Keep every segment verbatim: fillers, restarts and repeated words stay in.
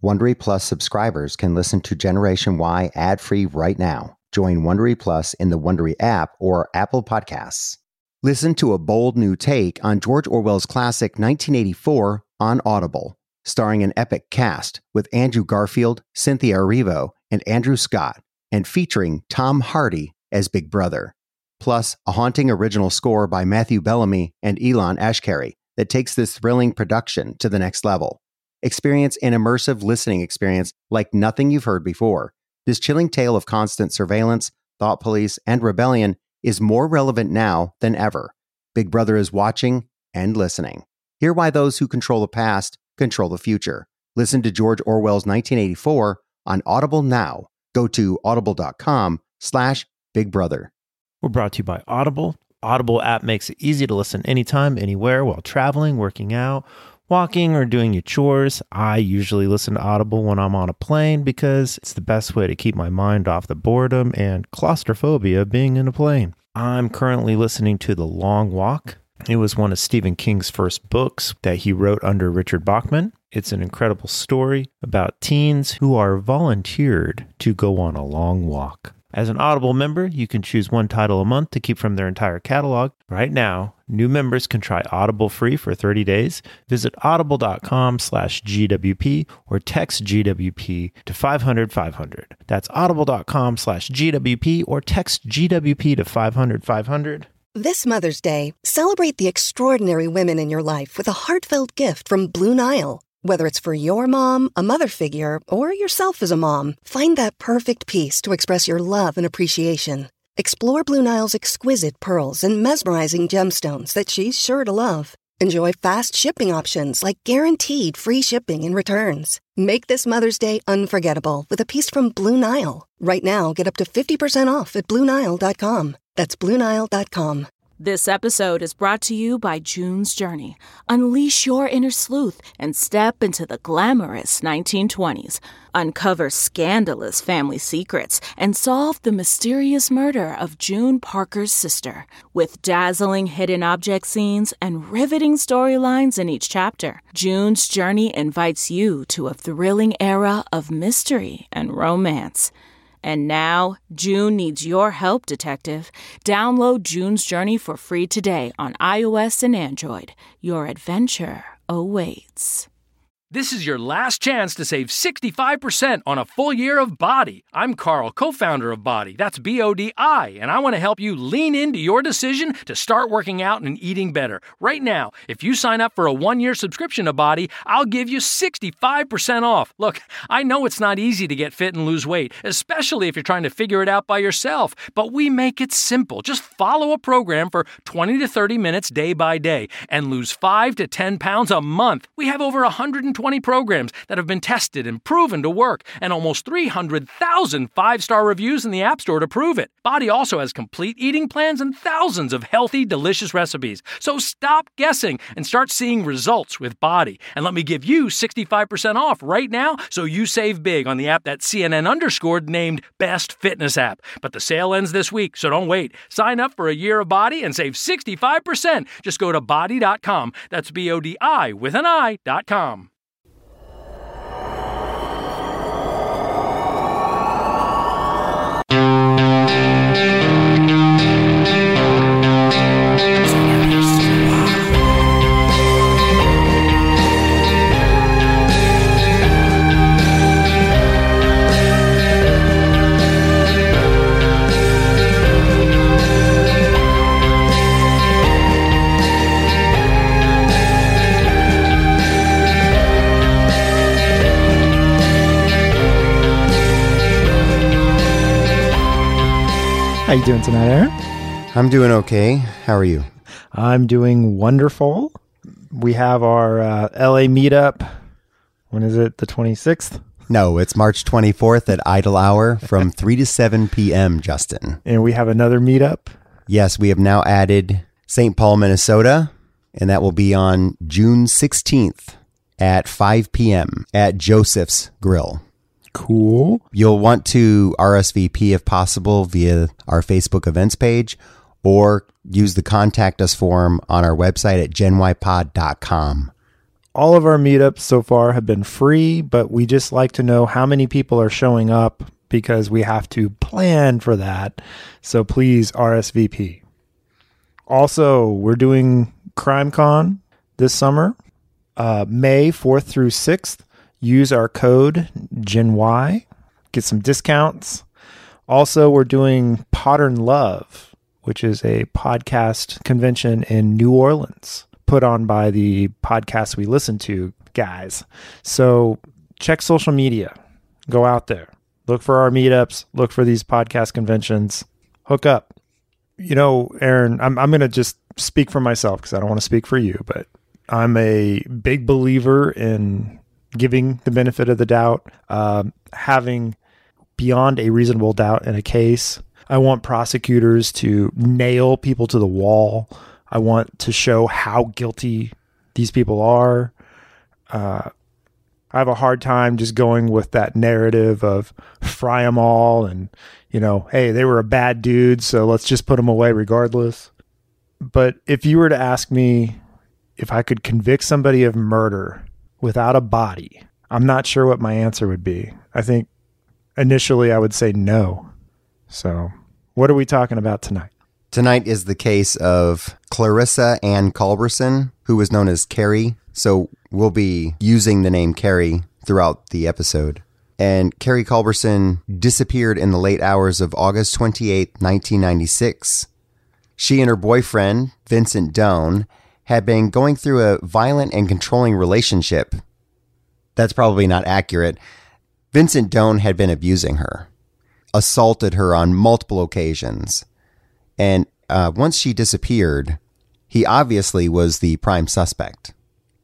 Wondery Plus subscribers can listen to Generation Y ad-free right now. Join Wondery Plus in the Wondery app or Apple Podcasts. Listen to a bold new take on George Orwell's classic nineteen eighty-four on Audible, starring an epic cast with Andrew Garfield, Cynthia Erivo, and Andrew Scott, and featuring Tom Hardy as Big Brother. Plus, a haunting original score by Matthew Bellamy and Elon Ashkari that takes this thrilling production to the next level. Experience an immersive listening experience like nothing you've heard before. This chilling tale of constant surveillance, thought police, and rebellion is more relevant now than ever. Big Brother is watching and listening. Hear why those who control the past control the future. Listen to George Orwell's nineteen eighty-four on Audible now. Go to audible.com slash Big Brother. We're brought to you by Audible. Audible app makes it easy to listen anytime, anywhere, while traveling, working out, walking, or doing your chores. I usually listen to Audible when I'm on a plane because it's the best way to keep my mind off the boredom and claustrophobia of being in a plane. I'm currently listening to The Long Walk. It was one of Stephen King's first books that he wrote under Richard Bachman. It's an incredible story about teens who are volunteered to go on a long walk. As an Audible member, you can choose one title a month to keep from their entire catalog. Right now, new members can try Audible free for thirty days. Visit audible.com slash GWP or text G W P to five hundred five hundred. That's audible.com slash GWP or text G W P to five hundred five hundred. This Mother's Day, celebrate the extraordinary women in your life with a heartfelt gift from Blue Nile. Whether it's for your mom, a mother figure, or yourself as a mom, find that perfect piece to express your love and appreciation. Explore Blue Nile's exquisite pearls and mesmerizing gemstones that she's sure to love. Enjoy fast shipping options like guaranteed free shipping and returns. Make this Mother's Day unforgettable with a piece from Blue Nile. Right now, get up to fifty percent off at Blue Nile dot com. That's Blue Nile dot com. This episode is brought to you by June's Journey. Unleash your inner sleuth and step into the glamorous nineteen twenties. Uncover scandalous family secrets and solve the mysterious murder of June Parker's sister. With dazzling hidden object scenes and riveting storylines in each chapter, June's Journey invites you to a thrilling era of mystery and romance. And now, June needs your help, detective. Download June's Journey for free today on iOS and Android. Your adventure awaits. This is your last chance to save sixty-five percent on a full year of Body. I'm Carl, co-founder of Body. That's B O D I, and I want to help you lean into your decision to start working out and eating better. Right now, if you sign up for a one-year subscription to Body, I'll give you sixty-five percent off. Look, I know it's not easy to get fit and lose weight, especially if you're trying to figure it out by yourself, but we make it simple. Just follow a program for twenty to thirty minutes day by day and lose five to ten pounds a month. We have over one hundred twenty programs that have been tested and proven to work, and almost three hundred thousand five-star reviews in the App Store to prove it. Body also has complete eating plans and thousands of healthy, delicious recipes. So stop guessing and start seeing results with Body. And let me give you sixty-five percent off right now so you save big on the app that C N N underscored named Best Fitness App. But the sale ends this week, so don't wait. Sign up for a year of Body and save sixty-five percent. Just go to body dot com. That's B O D I with an I dot com. How you doing tonight, Aaron? I'm doing okay. How are you? I'm doing wonderful. We have our uh, L A meetup. When is it? The twenty-sixth? No, it's March twenty-fourth at Idle Hour from three to seven p.m., Justin. And we have another meetup? Yes, we have now added Saint Paul, Minnesota, and that will be on June sixteenth at five p.m. at Joseph's Grill. Cool. You'll want to R S V P if possible via our Facebook events page or use the contact us form on our website at gen y pod dot com. All of our meetups so far have been free, but we just like to know how many people are showing up because we have to plan for that. So please R S V P. Also, we're doing CrimeCon this summer, uh, May fourth through sixth. Use our code G E N Y, get some discounts. Also, we're doing Podern Love, which is a podcast convention in New Orleans, put on by the podcasts we listen to, guys. So check social media. Go out there. Look for our meetups. Look for these podcast conventions. Hook up. You know, Aaron, I'm I'm going to just speak for myself because I don't want to speak for you, but I'm a big believer in giving the benefit of the doubt, uh, having beyond a reasonable doubt in a case. I want prosecutors to nail people to the wall. I want to show how guilty these people are. Uh, I have a hard time just going with that narrative of fry them all and, you know, hey, they were a bad dude, so let's just put them away regardless. But if you were to ask me if I could convict somebody of murder without a body, I'm not sure what my answer would be. I think initially I would say no. So what are we talking about tonight? Tonight is the case of Clarissa Ann Culberson, who was known as Carrie. So we'll be using the name Carrie throughout the episode. And Carrie Culberson disappeared in the late hours of August twenty-eighth, nineteen ninety-six. She and her boyfriend, Vincent Doan, had been going through a violent and controlling relationship. That's probably not accurate. Vincent Doan had been abusing her, assaulted her on multiple occasions. And uh, once she disappeared, he obviously was the prime suspect.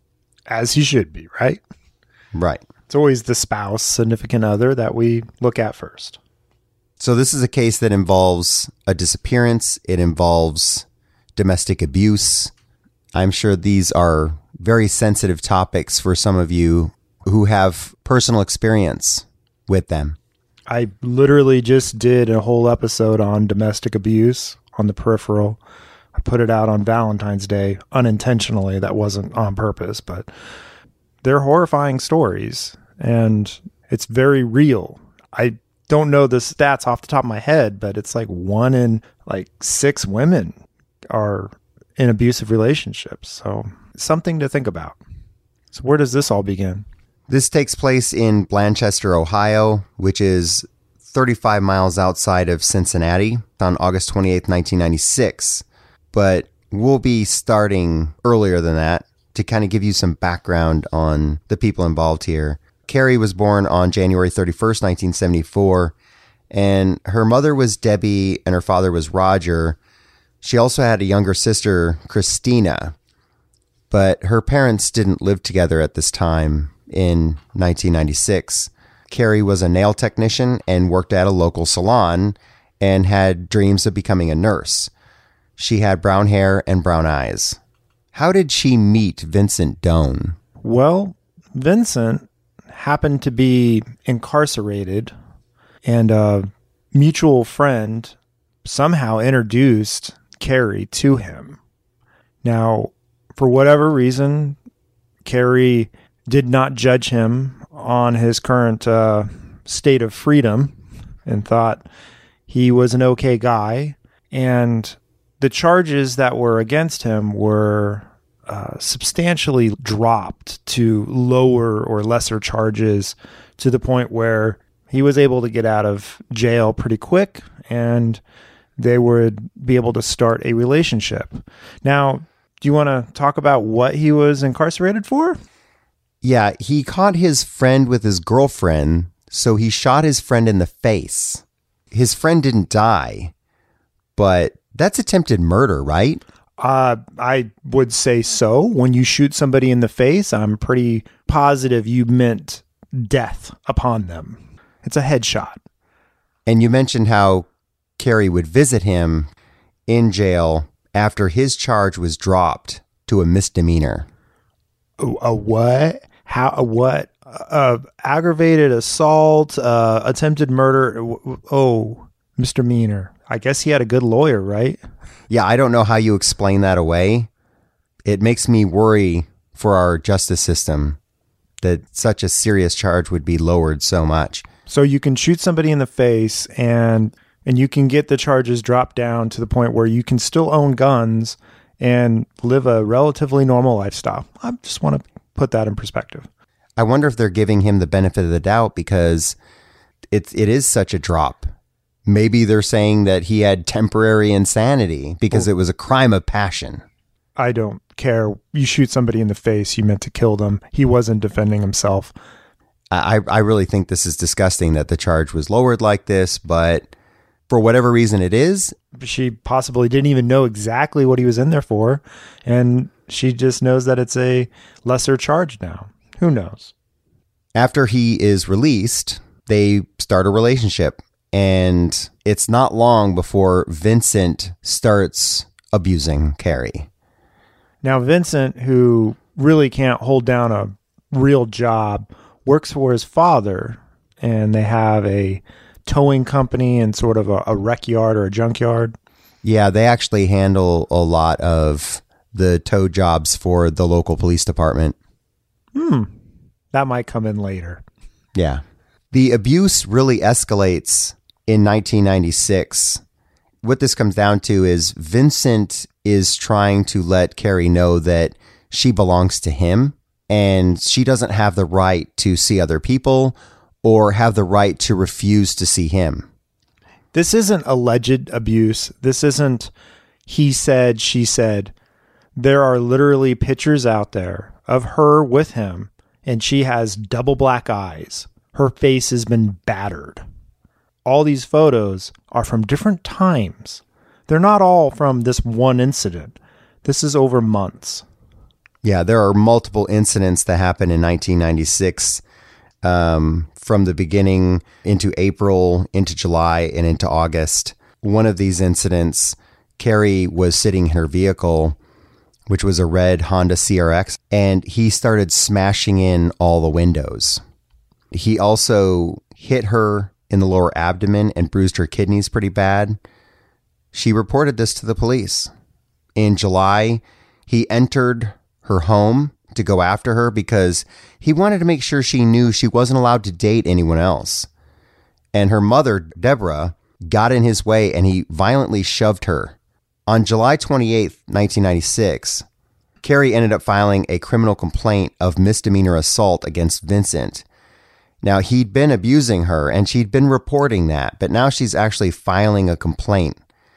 As he should be, right? Right. It's always the spouse, significant other that we look at first. So this is a case that involves a disappearance. It involves domestic abuse. I'm sure these are very sensitive topics for some of you who have personal experience with them. I literally just did a whole episode on domestic abuse on the peripheral. I put it out on Valentine's Day unintentionally. That wasn't on purpose, but they're horrifying stories and it's very real. I don't know the stats off the top of my head, but it's like one in like six women are in abusive relationships. So something to think about. So where does this all begin? This takes place in Blanchester, Ohio, which is thirty-five miles outside of Cincinnati on August twenty-eighth, nineteen ninety-six. But we'll be starting earlier than that to kind of give you some background on the people involved here. Carrie was born on January thirty-first, nineteen seventy-four, and her mother was Debbie and her father was Roger. She also had a younger sister, Christina, but her parents didn't live together at this time in nineteen ninety-six. Carrie was a nail technician and worked at a local salon and had dreams of becoming a nurse. She had brown hair and brown eyes. How did she meet Vincent Doan? Well, Vincent happened to be incarcerated, and a mutual friend somehow introduced Carrie to him. Now, for whatever reason, Carrie did not judge him on his current uh, state of freedom and thought he was an okay guy. And the charges that were against him were uh, substantially dropped to lower or lesser charges to the point where he was able to get out of jail pretty quick and they would be able to start a relationship. Now, do you want to talk about what he was incarcerated for? Yeah, he caught his friend with his girlfriend, so he shot his friend in the face. His friend didn't die, but that's attempted murder, right? Uh, I would say so. When you shoot somebody in the face, I'm pretty positive you meant death upon them. It's a headshot. And you mentioned how Carrie would visit him in jail after his charge was dropped to a misdemeanor. A, a what? How? A what? Uh, aggravated assault, uh, attempted murder. Oh, misdemeanor. I guess he had a good lawyer, right? Yeah, I don't know how you explain that away. It makes me worry for our justice system that such a serious charge would be lowered so much. So you can shoot somebody in the face and and you can get the charges dropped down to the point where you can still own guns and live a relatively normal lifestyle. I just want to put that in perspective. I wonder if they're giving him the benefit of the doubt because it, it is such a drop. Maybe they're saying that he had temporary insanity because well, it was a crime of passion. I don't care. You shoot somebody in the face, you meant to kill them. He wasn't defending himself. I, I really think this is disgusting that the charge was lowered like this, but for whatever reason it is. She possibly didn't even know exactly what he was in there for, and she just knows that it's a lesser charge now. Who knows? After he is released, they start a relationship, and it's not long before Vincent starts abusing Carrie. Now, Vincent, who really can't hold down a real job, works for his father, and they have a towing company and sort of a, a wreck yard or a junkyard. Yeah, they actually handle a lot of the tow jobs for the local police department. Hmm. That might come in later. Yeah. The abuse really escalates in nineteen ninety-six. What this comes down to is Vincent is trying to let Carrie know that she belongs to him and she doesn't have the right to see other people or have the right to refuse to see him. This isn't alleged abuse. This isn't he said, she said. There are literally pictures out there of her with him, and she has double black eyes. Her face has been battered. All these photos are from different times. They're not all from this one incident. This is over months. Yeah, there are multiple incidents that happened in nineteen ninety-six, um, from the beginning into April, into July, and into August. One of these incidents, Carrie was sitting in her vehicle, which was a red Honda C R X, and he started smashing in all the windows. He also hit her in the lower abdomen and bruised her kidneys pretty bad. She reported this to the police. In July, he entered her home to go after her because he wanted to make sure she knew she wasn't allowed to date anyone else. And her mother, Deborah, got in his way and he violently shoved her. On July twenty-eighth, nineteen ninety-six, Carrie ended up filing a criminal complaint of misdemeanor assault against Vincent. Now, he'd been abusing her and she'd been reporting that, but now she's actually filing a complaint.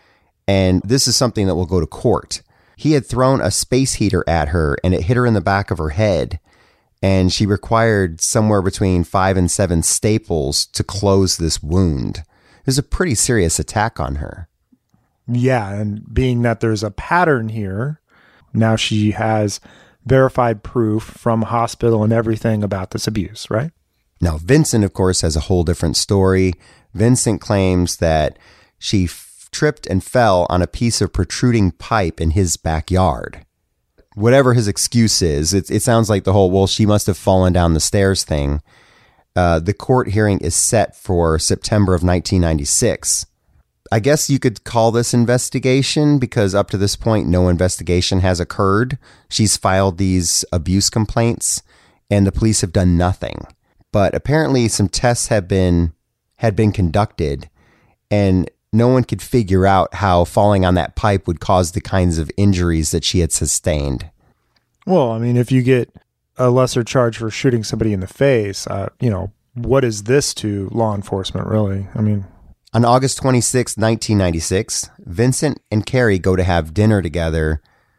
And this is something that will go to court. He had thrown a space heater at her and it hit her in the back of her head. And she required somewhere between five and seven staples to close this wound. It was a pretty serious attack on her. Yeah, and being that there's a pattern here, now she has verified proof from hospital and everything about this abuse, right? Now, Vincent, of course, has a whole different story. Vincent claims that she f- tripped and fell on a piece of protruding pipe in his backyard. Whatever his excuse is, it, it sounds like the whole, well, she must have fallen down the stairs thing. Uh, the court hearing is set for September of nineteen ninety-six. I guess you could call this investigation because up to this point, no investigation has occurred. She's filed these abuse complaints and the police have done nothing. But apparently some tests have been had been conducted and no one could figure out how falling on that pipe would cause the kinds of injuries that she had sustained. Well, I mean, if you get a lesser charge for shooting somebody in the face, uh, you know, what is this to law enforcement, really? I mean, on August twenty-sixth, nineteen ninety-six, Vincent and Carrie go to have dinner together.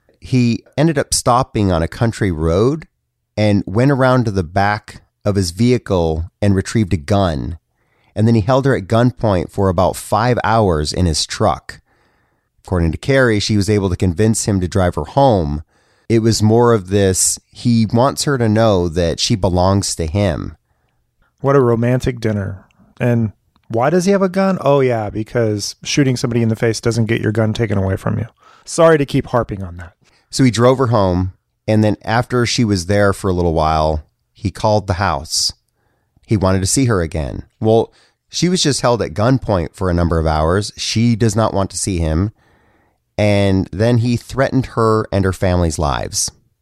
He ended up stopping on a country road and went around to the back of his vehicle and retrieved a gun. And then he held her at gunpoint for about five hours in his truck. According to Carrie, she was able to convince him to drive her home. It was more of this, he wants her to know that she belongs to him. What a romantic dinner. And why does he have a gun? Oh, yeah, because shooting somebody in the face doesn't get your gun taken away from you. Sorry to keep harping on that. So he drove her home, and then after she was there for a little while, he called the house. He wanted to see her again. Well, she was just held at gunpoint for a number of hours. She does not want to see him. And then he threatened her and her family's lives.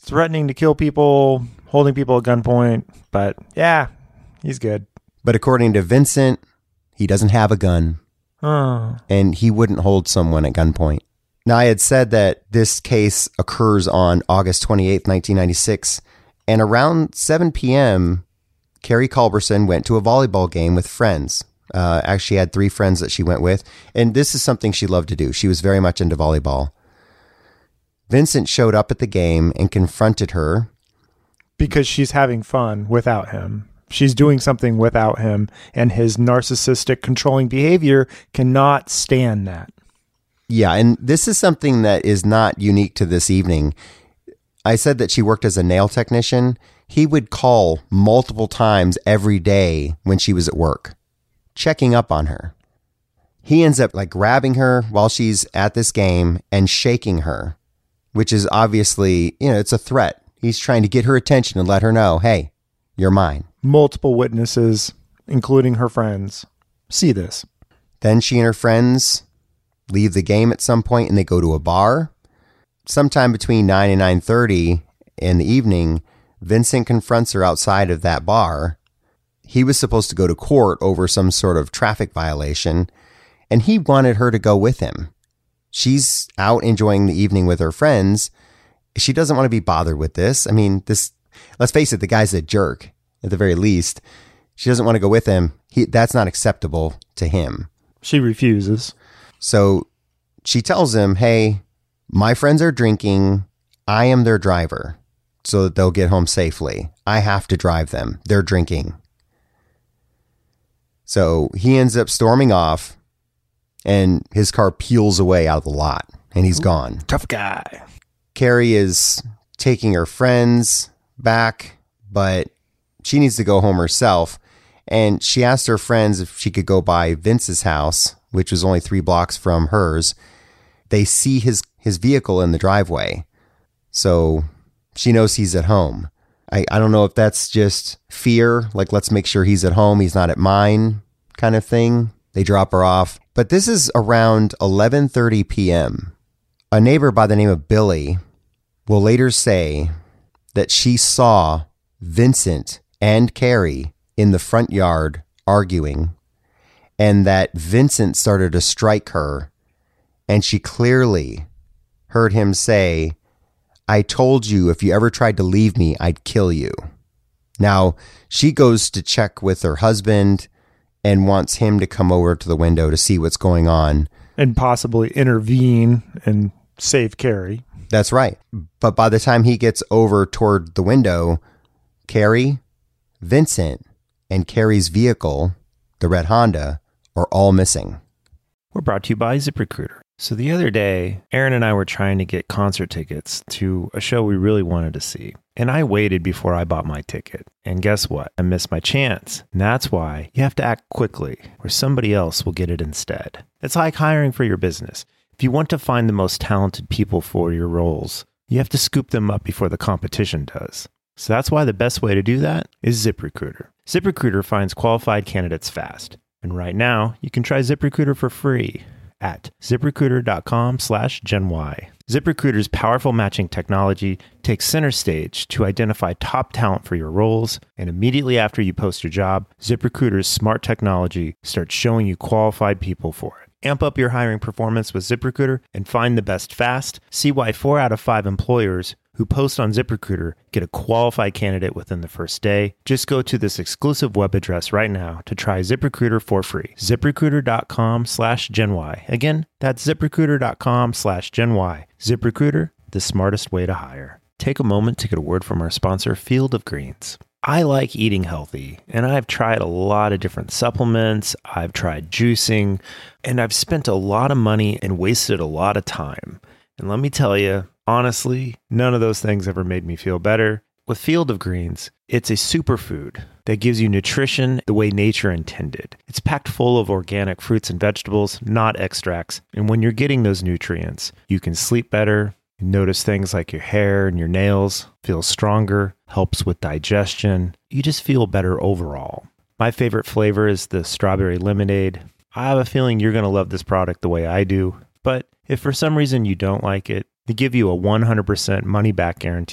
threatening to kill people, holding people at gunpoint. But yeah, he's good. But according to Vincent, he doesn't have a gun. Oh. And he wouldn't hold someone at gunpoint. Now, I had said that this case occurs on August twenty-eighth, nineteen ninety-six. And around seven p.m., Carrie Culberson went to a volleyball game with friends. Uh, actually had three friends that she went with. And this is something she loved to do. She was very much into volleyball. Vincent showed up at the game and confronted her. Because she's having fun without him. She's doing something without him. And his narcissistic, controlling behavior cannot stand that. Yeah, and this is something that is not unique to this evening. I said that she worked as a nail technician. He would call multiple times every day when she was at work, checking up on her. He ends up like grabbing her while she's at this game and shaking her, which is obviously, you know, it's a threat. He's trying to get her attention and let her know, hey, you're mine. Multiple witnesses, including her friends, see this. Then she and her friends leave the game at some point and they go to a bar. Sometime between nine and nine thirty in the evening, Vincent confronts her outside of that bar. He was supposed to go to court over some sort of traffic violation, and he wanted her to go with him. She's out enjoying the evening with her friends. She doesn't want to be bothered with this. I mean, this, let's face it, the guy's a jerk at the very least. She doesn't want to go with him. He, that's not acceptable to him. She refuses. So she tells him, hey, my friends are drinking. I am their driver so that they'll get home safely. I have to drive them. They're drinking. So he ends up storming off and his car peels away out of the lot and he's gone. Tough guy. Carrie is taking her friends back, but she needs to go home herself. And she asked her friends if she could go by Vince's house, which was only three blocks from hers. They see his, his vehicle in the driveway. So she knows he's at home. I, I don't know if that's just fear, like let's make sure he's at home, he's not at mine kind of thing. They drop her off. But this is around eleven thirty p.m. A neighbor by the name of Billy will later say that she saw Vincent and Carrie in the front yard arguing, and that Vincent started to strike her, and she clearly heard him say, I told you if you ever tried to leave me, I'd kill you. Now, she goes to check with her husband and wants him to come over to the window to see what's going on. And possibly intervene and save Carrie. That's right. But by the time he gets over toward the window, Carrie, Vincent, and Carrie's vehicle, the red Honda, are all missing. We're brought to you by ZipRecruiter. So the other day, Aaron and I were trying to get concert tickets to a show we really wanted to see. And I waited before I bought my ticket. And guess what? I missed my chance. And that's why you have to act quickly, or somebody else will get it instead. It's like hiring for your business. If you want to find the most talented people for your roles, you have to scoop them up before the competition does. So that's why the best way to do that is ZipRecruiter. ZipRecruiter finds qualified candidates fast. And right now, you can try ZipRecruiter for free at ZipRecruiter.com slash GenY. ZipRecruiter's powerful matching technology takes center stage to identify top talent for your roles, and immediately after you post your job, ZipRecruiter's smart technology starts showing you qualified people for it. Amp up your hiring performance with ZipRecruiter and find the best fast. See why four out of five employers who post on ZipRecruiter get a qualified candidate within the first day. Just go to this exclusive web address right now to try ZipRecruiter for free. ZipRecruiter.com slash GenY. Again, that's ZipRecruiter.com slash GenY. ZipRecruiter, the smartest way to hire. Take a moment to get a word from our sponsor, Field of Greens. I like eating healthy, and I've tried a lot of different supplements. I've tried juicing, and I've spent a lot of money and wasted a lot of time. And let me tell you, honestly, none of those things ever made me feel better. With Field of Greens, it's a superfood that gives you nutrition the way nature intended. It's packed full of organic fruits and vegetables, not extracts. And when you're getting those nutrients, you can sleep better. You notice things like your hair and your nails feel stronger, helps with digestion. You just feel better overall. My favorite flavor is the strawberry lemonade. I have a feeling you're going to love this product the way I do. But if for some reason you don't like it, they give you a one hundred percent money-back guarantee.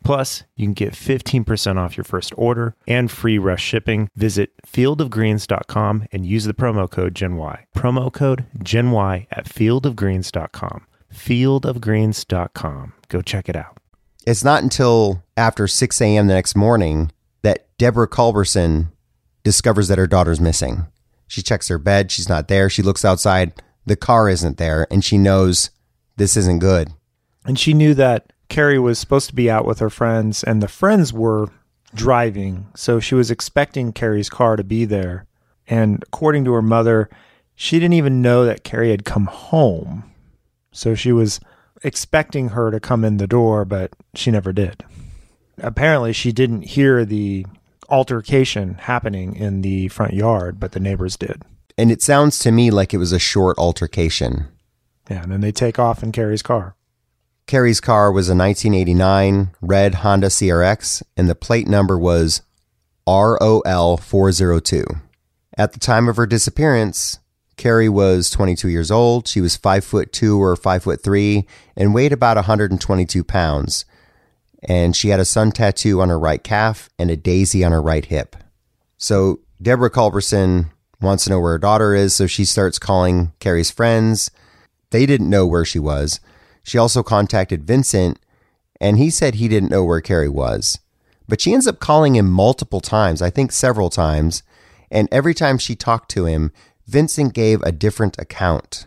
Plus, you can get fifteen percent off your first order and free rush shipping. Visit field of greens dot com and use the promo code GenY. Promo code GenY at field of greens dot com. field of greens dot com. Go check it out. It's not until after six a.m. the next morning that Deborah Culberson discovers that her daughter's missing. She checks her bed. She's not there. She looks outside. The car isn't there. And she knows this isn't good. And she knew that Carrie was supposed to be out with her friends, and the friends were driving. So she was expecting Carrie's car to be there. And according to her mother, she didn't even know that Carrie had come home. So she was expecting her to come in the door, but she never did. Apparently, she didn't hear the altercation happening in the front yard, but the neighbors did. And it sounds to me like it was a short altercation. Yeah, and then they take off in Carrie's car. Carrie's car was a nineteen eighty-nine red Honda C R X, and the plate number was R O L four oh two. At the time of her disappearance, Carrie was twenty-two years old. She was five foot two or five foot three and weighed about one hundred twenty-two pounds. And she had a sun tattoo on her right calf and a daisy on her right hip. So Deborah Culberson wants to know where her daughter is, so she starts calling Carrie's friends. They didn't know where she was. She also contacted Vincent, and he said he didn't know where Carrie was. But she ends up calling him multiple times, I think several times, and every time she talked to him, Vincent gave a different account.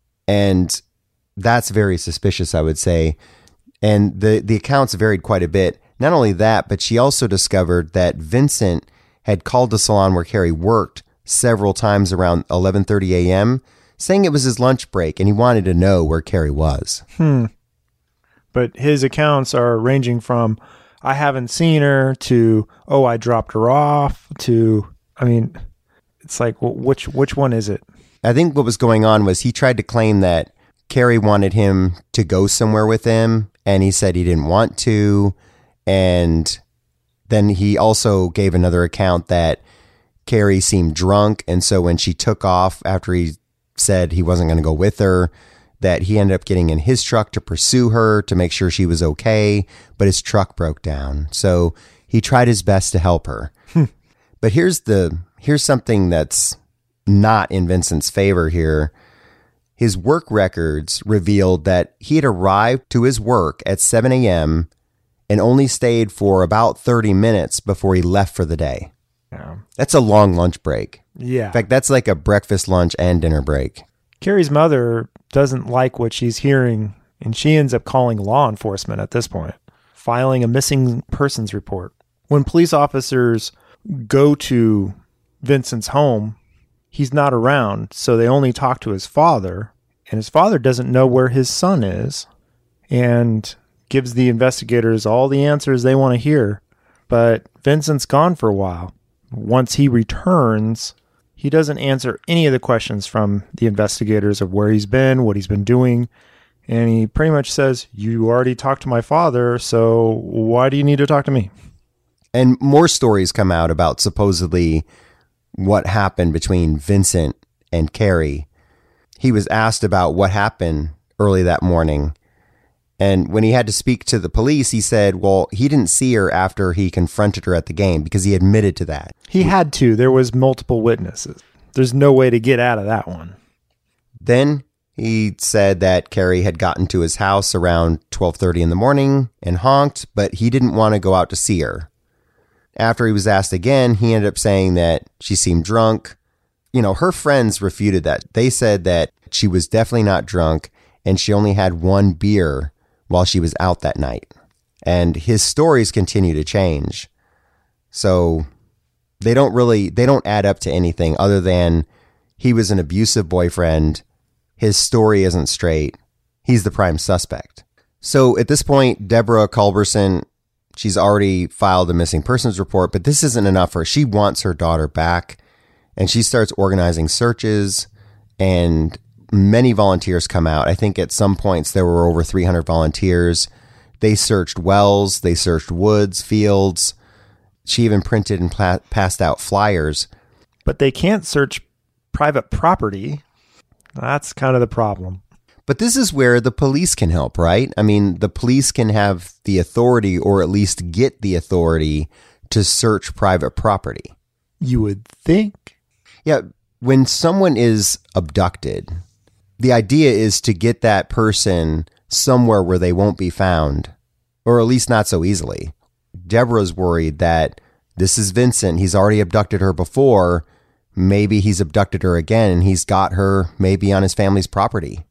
And that's very suspicious, I would say. And the, the accounts varied quite a bit. Not only that, but she also discovered that Vincent had called the salon where Carrie worked several times around eleven thirty a.m., saying it was his lunch break and he wanted to know where Carrie was. Hmm. But his accounts are ranging from, I haven't seen her, to, oh, I dropped her off, to, I mean, it's like, well, which which one is it? I think what was going on was he tried to claim that Carrie wanted him to go somewhere with him, and he said he didn't want to. And then he also gave another account that Carrie seemed drunk, and so when she took off after he said he wasn't going to go with her, that he ended up getting in his truck to pursue her to make sure she was okay, but his truck broke down. So he tried his best to help her. But here's the here's something that's not in Vincent's favor here. His work records revealed that he had arrived to his work at seven a.m. and only stayed for about thirty minutes before he left for the day. Yeah. That's a long lunch break. Yeah. In fact, that's like a breakfast, lunch, and dinner break. Carrie's mother doesn't like what she's hearing, and she ends up calling law enforcement at this point, filing a missing persons report. When police officers go to Vincent's home, he's not around, so they only talk to his father, and his father doesn't know where his son is, and gives the investigators all the answers they want to hear. But Vincent's gone for a while. Once he returns, he doesn't answer any of the questions from the investigators of where he's been, what he's been doing. And he pretty much says, you already talked to my father, so why do you need to talk to me? And more stories come out about supposedly what happened between Vincent and Carrie. He was asked about what happened early that morning. And when he had to speak to the police, he said, well, he didn't see her after he confronted her at the game, because he admitted to that. He had to. There was multiple witnesses. There's no way to get out of that one. Then he said that Carrie had gotten to his house around twelve thirty in the morning and honked, but he didn't want to go out to see her. After he was asked again, he ended up saying that she seemed drunk. You know, her friends refuted that. They said that she was definitely not drunk, and she only had one beer while she was out that night. And his stories continue to change. So they don't really, they don't add up to anything other than he was an abusive boyfriend. His story isn't straight. He's the prime suspect. So at this point, Deborah Culberson, she's already filed a missing persons report, but this isn't enough for her. She wants her daughter back, and she starts organizing searches, and many volunteers come out. I think at some points there were over three hundred volunteers. They searched wells, they searched woods, fields. She even printed and pla- passed out flyers. But they can't search private property. That's kind of the problem. But this is where the police can help, right? I mean, the police can have the authority, or at least get the authority, to search private property. You would think. Yeah, when someone is abducted, the idea is to get that person somewhere where they won't be found, or at least not so easily. Deborah's worried that this is Vincent. He's already abducted her before. Maybe he's abducted her again, and he's got her maybe on his family's property.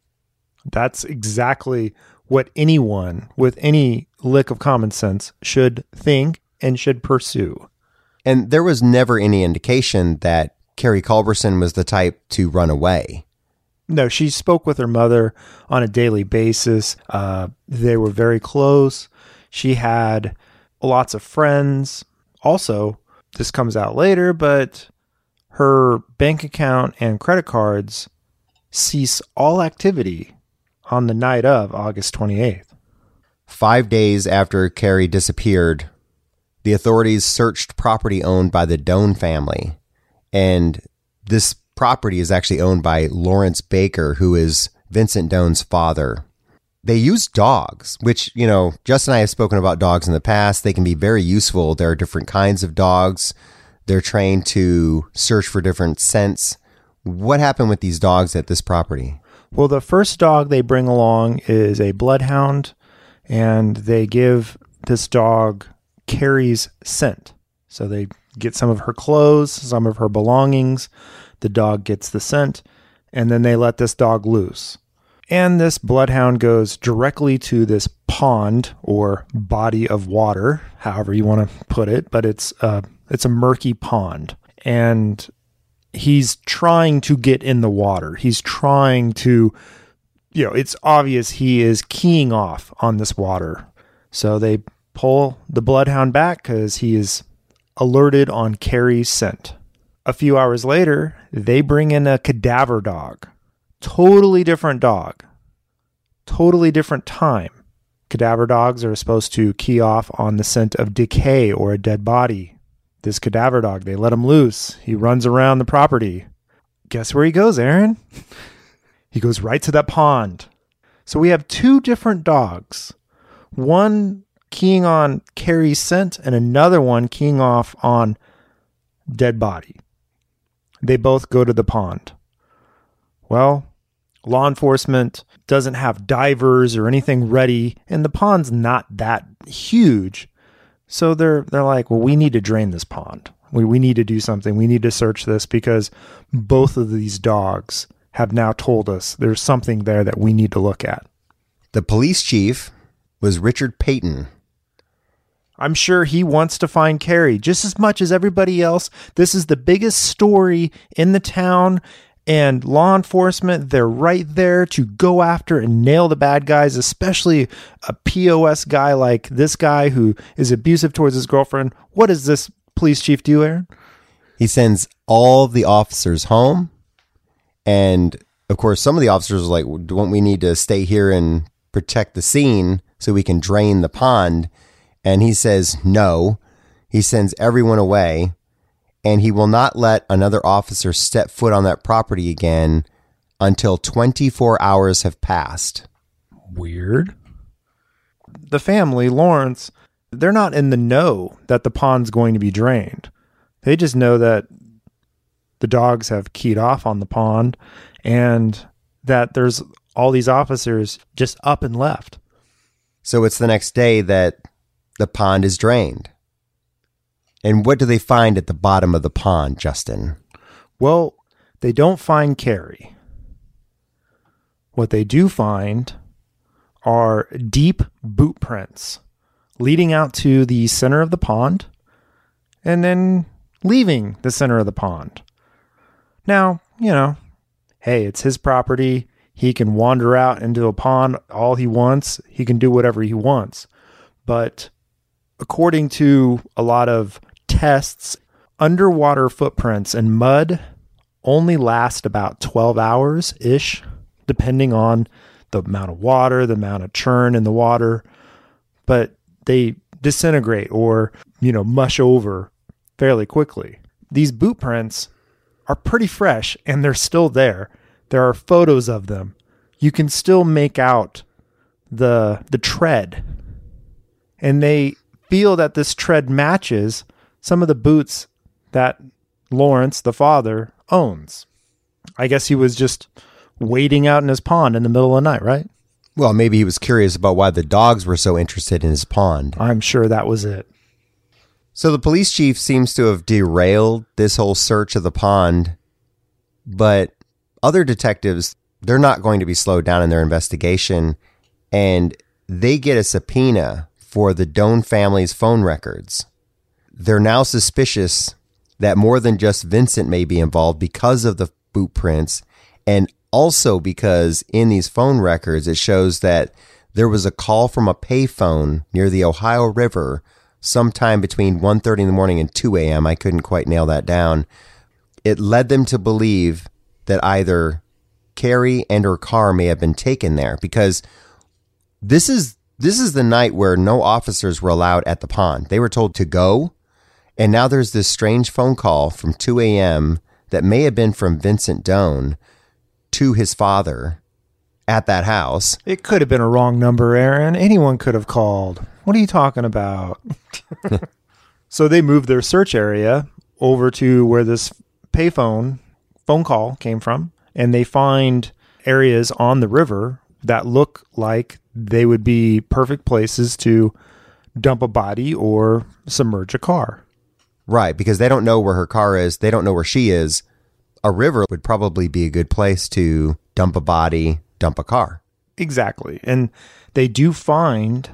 That's exactly what anyone with any lick of common sense should think and should pursue. And there was never any indication that Carrie Culberson was the type to run away. No, she spoke with her mother on a daily basis. Uh, they were very close. She had lots of friends. Also, this comes out later, but her bank account and credit cards cease all activity on the night of August twenty-eighth. Five days after Carrie disappeared, the authorities searched property owned by the Doan family. And this property is actually owned by Lawrence Baker, who is Vincent Doan's father. They use dogs, which, you know, Justin and I have spoken about dogs in the past. They can be very useful. There are different kinds of dogs. They're trained to search for different scents. What happened with these dogs at this property? Well, the first dog they bring along is a bloodhound, and they give this dog Carrie's scent. So they get some of her clothes, some of her belongings. The dog gets the scent, and then they let this dog loose. And this bloodhound goes directly to this pond or body of water, however you want to put it, but it's uh, it's a murky pond. And he's trying to get in the water. He's trying to, you know, it's obvious he is keying off on this water. So they pull the bloodhound back because he is alerted on Carrie's scent. A few hours later, they bring in a cadaver dog. Totally different dog. Totally different time. Cadaver dogs are supposed to key off on the scent of decay or a dead body. This cadaver dog, they let him loose. He runs around the property. Guess where he goes, Aaron? He goes right to that pond. So we have two different dogs. One keying on Carrie's scent and another one keying off on dead body. They both go to the pond. Well, law enforcement doesn't have divers or anything ready, and the pond's not that huge. So they're they're like, well, we need to drain this pond. We we need to do something. We need to search this because both of these dogs have now told us there's something there that we need to look at. The police chief was Richard Payton. I'm sure he wants to find Carrie just as much as everybody else. This is the biggest story in the town, and law enforcement, they're right there to go after and nail the bad guys, especially a P O S guy like this guy who is abusive towards his girlfriend. What does this police chief do, Aaron? He sends all the officers home. And of course, some of the officers are like, don't we need to stay here and protect the scene so we can drain the pond? And he says no. He sends everyone away, and he will not let another officer step foot on that property again until twenty-four hours have passed. Weird. The family, Lawrence, they're not in the know that the pond's going to be drained. They just know that the dogs have keyed off on the pond and that there's all these officers just up and left. So it's the next day that the pond is drained. And what do they find at the bottom of the pond, Justin? Well, they don't find Carrie. What they do find are deep boot prints leading out to the center of the pond and then leaving the center of the pond. Now, you know, hey, it's his property. He can wander out into a pond all he wants. He can do whatever he wants. But according to a lot of tests, underwater footprints and mud only last about twelve hours-ish, depending on the amount of water, the amount of churn in the water. But they disintegrate or, you know, mush over fairly quickly. These boot prints are pretty fresh and they're still there. There are photos of them. you can still make out the the tread. And they feel that this tread matches some of the boots that Lawrence, the father, owns. I guess he was just wading out in his pond in the middle of the night, right? Well, maybe he was curious about why the dogs were so interested in his pond. I'm sure that was it. So the police chief seems to have derailed this whole search of the pond, but other detectives, they're not going to be slowed down in their investigation, and they get a subpoena for the Doan family's phone records. They're now suspicious that more than just Vincent may be involved because of the boot prints, and also because in these phone records, it shows that there was a call from a payphone near the Ohio River sometime between one thirty in the morning and two a.m. I couldn't quite nail that down. It led them to believe that either Carrie and her car may have been taken there, because this is this is the night where no officers were allowed at the pond. They were told to go, and now there's this strange phone call from two a.m. that may have been from Vincent Doan to his father at that house. It could have been a wrong number, Aaron. Anyone could have called. What are you talking about? So they moved their search area over to where this payphone phone call came from, and they find areas on the river that look like they would be perfect places to dump a body or submerge a car. Right, because they don't know where her car is. They don't know where she is. A river would probably be a good place to dump a body, dump a car. Exactly. And they do find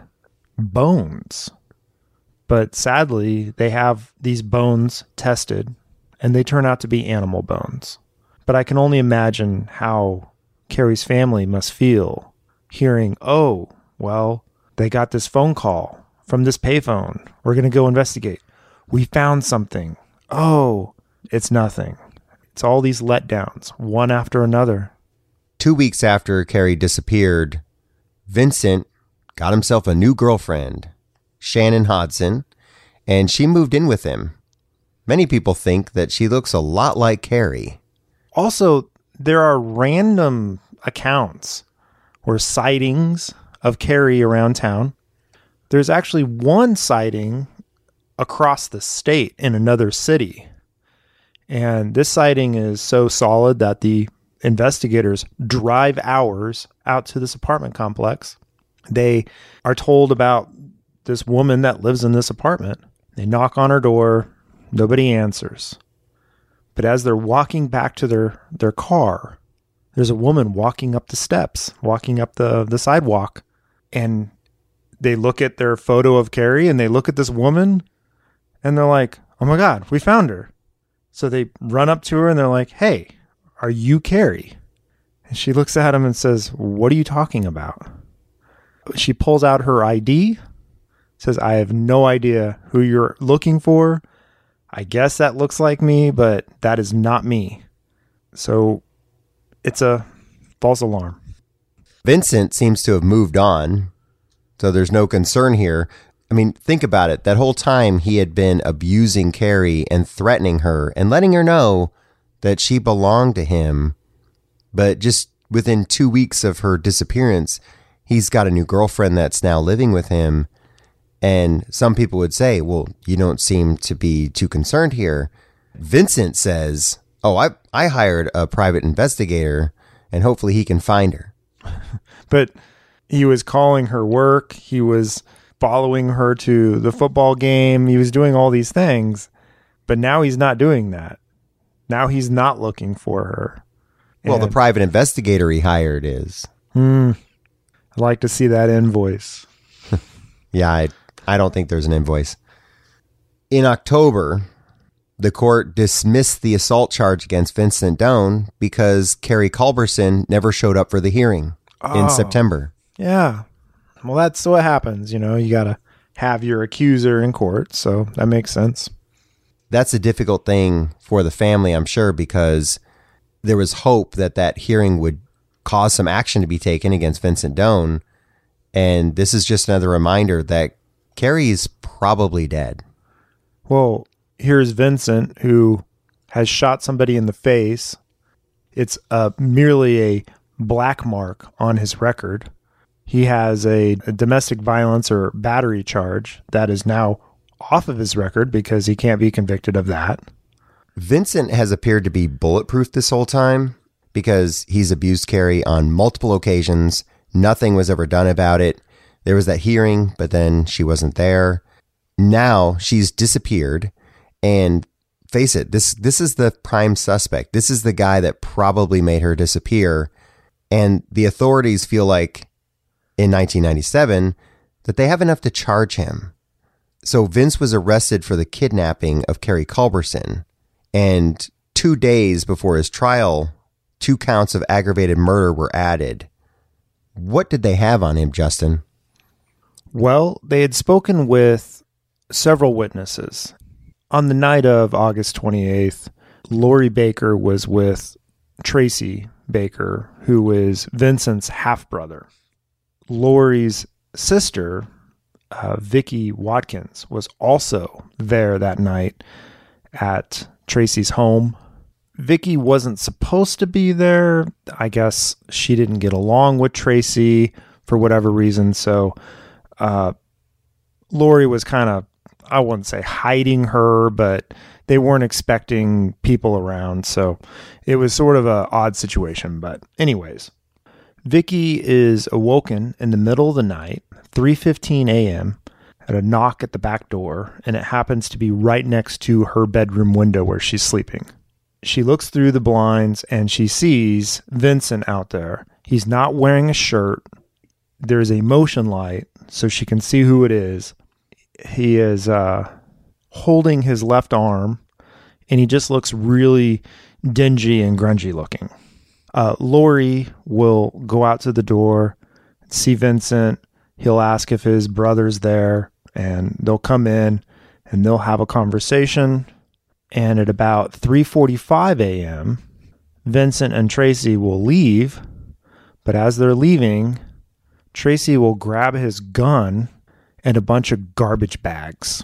bones. But sadly, they have these bones tested, and they turn out to be animal bones. But I can only imagine how Carrie's family must feel hearing, oh, well, they got this phone call from this payphone. We're going to go investigate. We found something. Oh, it's nothing. It's all these letdowns, one after another. Two weeks after Carrie disappeared, Vincent got himself a new girlfriend, Shannon Hodson, and she moved in with him. Many people think that she looks a lot like Carrie. Also, there are random accounts or sightings of Carrie around town. There's actually one sighting across the state in another city. And this sighting is so solid that the investigators drive hours out to this apartment complex. They are told about this woman that lives in this apartment. They knock on her door. Nobody answers. But as they're walking back to their, their car, there's a woman walking up the steps, walking up the, the sidewalk. And they look at their photo of Carrie and they look at this woman and they're like, oh my God, we found her. So they run up to her and they're like, hey, are you Carrie? And she looks at him and says, what are you talking about? She pulls out her I D, says, I have no idea who you're looking for. I guess that looks like me, but that is not me. So it's a false alarm. Vincent seems to have moved on, so there's no concern here. I mean, think about it. That whole time he had been abusing Carrie and threatening her and letting her know that she belonged to him. But just within two weeks of her disappearance, he's got a new girlfriend that's now living with him. And some people would say, well, you don't seem to be too concerned here. Vincent says, oh, I, I hired a private investigator and hopefully he can find her. But he was calling her work. He was following her to the football game. He was doing all these things, but now he's not doing that. Now he's not looking for her. Well, and, the private investigator he hired is. Hmm. I'd like to see that invoice. Yeah, I, I don't think there's an invoice. In October, the court dismissed the assault charge against Vincent Doan because Carrie Culberson never showed up for the hearing oh, in September. Yeah. Well, that's what happens. You know, you got to have your accuser in court. So that makes sense. That's a difficult thing for the family, I'm sure, because there was hope that that hearing would cause some action to be taken against Vincent Doan. And this is just another reminder that Carrie's probably dead. Well, here's Vincent, who has shot somebody in the face. It's uh, merely a black mark on his record. He has a, a domestic violence or battery charge that is now off of his record because he can't be convicted of that. Vincent has appeared to be bulletproof this whole time because he's abused Carrie on multiple occasions. Nothing was ever done about it. There was that hearing, but then she wasn't there. Now she's disappeared. And face it, this this is the prime suspect. This is the guy that probably made her disappear. And the authorities feel like in nineteen ninety-seven that they have enough to charge him. So Vince was arrested for the kidnapping of Carrie Culberson. And two days before his trial, two counts of aggravated murder were added. What did they have on him, Justin? Well, they had spoken with several witnesses. On the night of August twenty-eighth, Lori Baker was with Tracy Baker, who is Vincent's half-brother. Lori's sister, uh, Vicky Watkins, was also there that night at Tracy's home. Vicky wasn't supposed to be there. I guess she didn't get along with Tracy for whatever reason. So uh, Lori was kind of, I wouldn't say hiding her, but they weren't expecting people around. So it was sort of an odd situation. But anyways, Vicky is awoken in the middle of the night, three fifteen a.m., at a knock at the back door, and it happens to be right next to her bedroom window where she's sleeping. She looks through the blinds and she sees Vincent out there. He's not wearing a shirt. There's a motion light so she can see who it is. He is uh, holding his left arm, and he just looks really dingy and grungy looking. Uh, Lori will go out to the door, see Vincent. He'll ask if his brother's there, and they'll come in and they'll have a conversation. And at about three forty-five a.m., Vincent and Tracy will leave. But as they're leaving, Tracy will grab his gun and a bunch of garbage bags.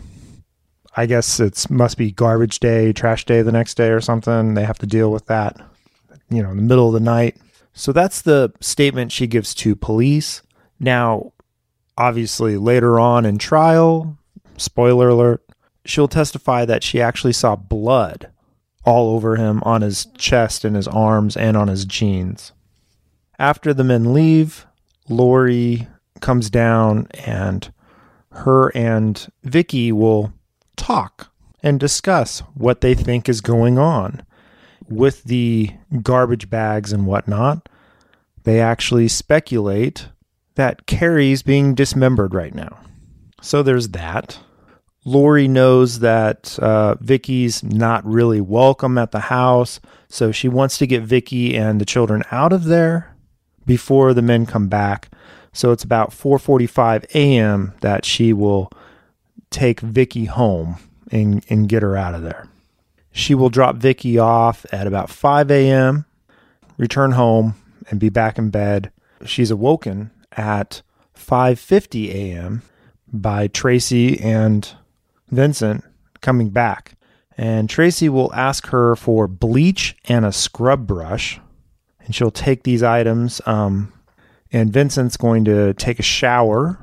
I guess it must be garbage day, trash day the next day or something. They have to deal with that, you know, in the middle of the night. So that's the statement she gives to police. Now, obviously, later on in trial, spoiler alert, she'll testify that she actually saw blood all over him on his chest and his arms and on his jeans. After the men leave, Lori comes down and her and Vicky will talk and discuss what they think is going on. With the garbage bags and whatnot, they actually speculate that Carrie's being dismembered right now. So there's that. Lori knows that uh, Vicky's not really welcome at the house, so she wants to get Vicky and the children out of there before the men come back. So it's about four forty-five a.m. that she will take Vicky home and, and get her out of there. She will drop Vicky off at about five a.m., return home, and be back in bed. She's awoken at five fifty a.m. by Tracy and Vincent coming back. And Tracy will ask her for bleach and a scrub brush. And she'll take these items. Um, and Vincent's going to take a shower.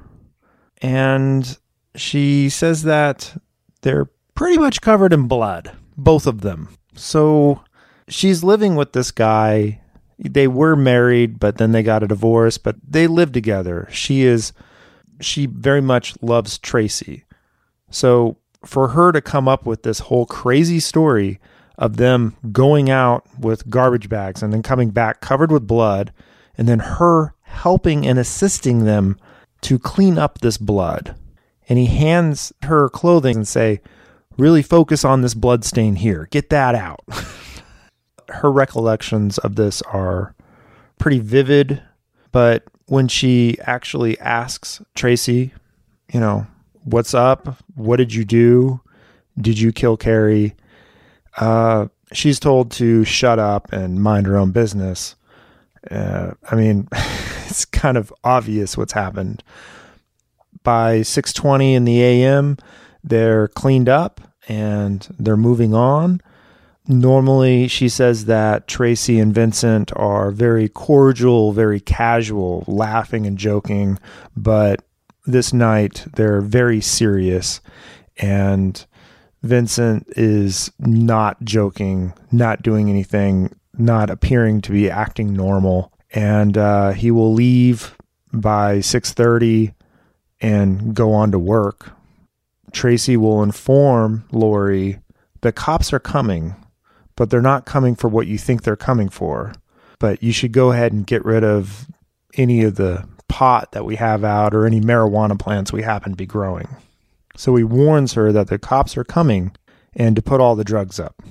And she says that they're pretty much covered in blood, both of them. So she's living with this guy. They were married, but then they got a divorce, but they live together. She is, she very much loves Tracy. So for her to come up with this whole crazy story of them going out with garbage bags and then coming back covered with blood, and then her helping and assisting them to clean up this blood. And he hands her clothing and say, really focus on this blood stain here. Get that out. Her recollections of this are pretty vivid, but when she actually asks Tracy, you know, what's up? What did you do? Did you kill Carrie? Uh, she's told to shut up and mind her own business. Uh, I mean, it's kind of obvious what's happened. By six twenty in the a m, they're cleaned up and they're moving on. Normally, she says that Tracy and Vincent are very cordial, very casual, laughing and joking, but this night they're very serious, and Vincent is not joking, not doing anything, not appearing to be acting normal, and uh, he will leave by six thirty and go on to work. Tracy will inform Lori the cops are coming, but they're not coming for what you think they're coming for. But you should go ahead and get rid of any of the pot that we have out or any marijuana plants we happen to be growing. So he warns her that the cops are coming and to put all the drugs up.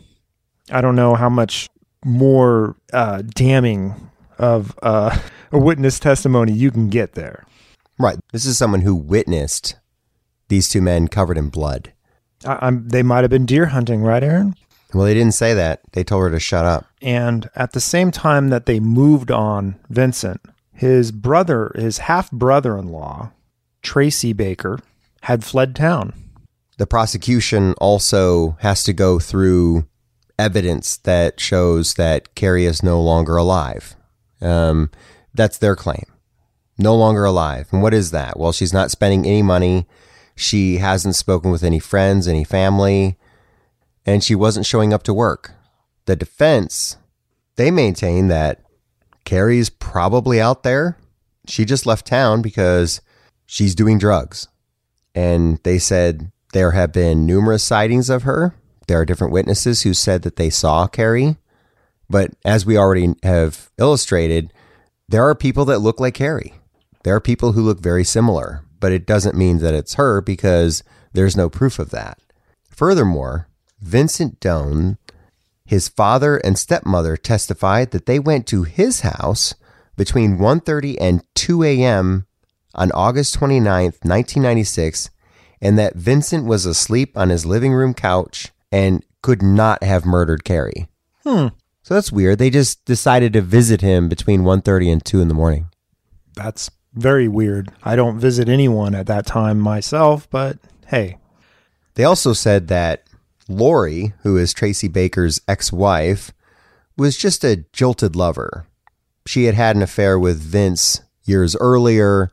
I don't know how much more uh, damning of uh, a witness testimony you can get there. Right. This is someone who witnessed these two men covered in blood. I, I'm, they might have been deer hunting, right, Aaron? Well, they didn't say that. They told her to shut up. And at the same time that they moved on Vincent, his brother, his half-brother-in-law, Tracy Baker, had fled town. The prosecution also has to go through evidence that shows that Carrie is no longer alive. Um, that's their claim. No longer alive. And what is that? Well, she's not spending any money. She hasn't spoken with any friends, any family, and she wasn't showing up to work. The defense, they maintain that Carrie's probably out there. She just left town because she's doing drugs. And they said there have been numerous sightings of her. There are different witnesses who said that they saw Carrie. But as we already have illustrated, there are people that look like Carrie. There are people who look very similar, but it doesn't mean that it's her because there's no proof of that. Furthermore, Vincent Doan, his father and stepmother testified that they went to his house between one thirty and two a.m. on August twenty-ninth, nineteen ninety-six, and that Vincent was asleep on his living room couch and could not have murdered Carrie. Hmm. So that's weird. They just decided to visit him between one thirty and two in the morning. That's very weird. I don't visit anyone at that time myself, but hey. They also said that Lori, who is Tracy Baker's ex-wife, was just a jilted lover. She had had an affair with Vince years earlier,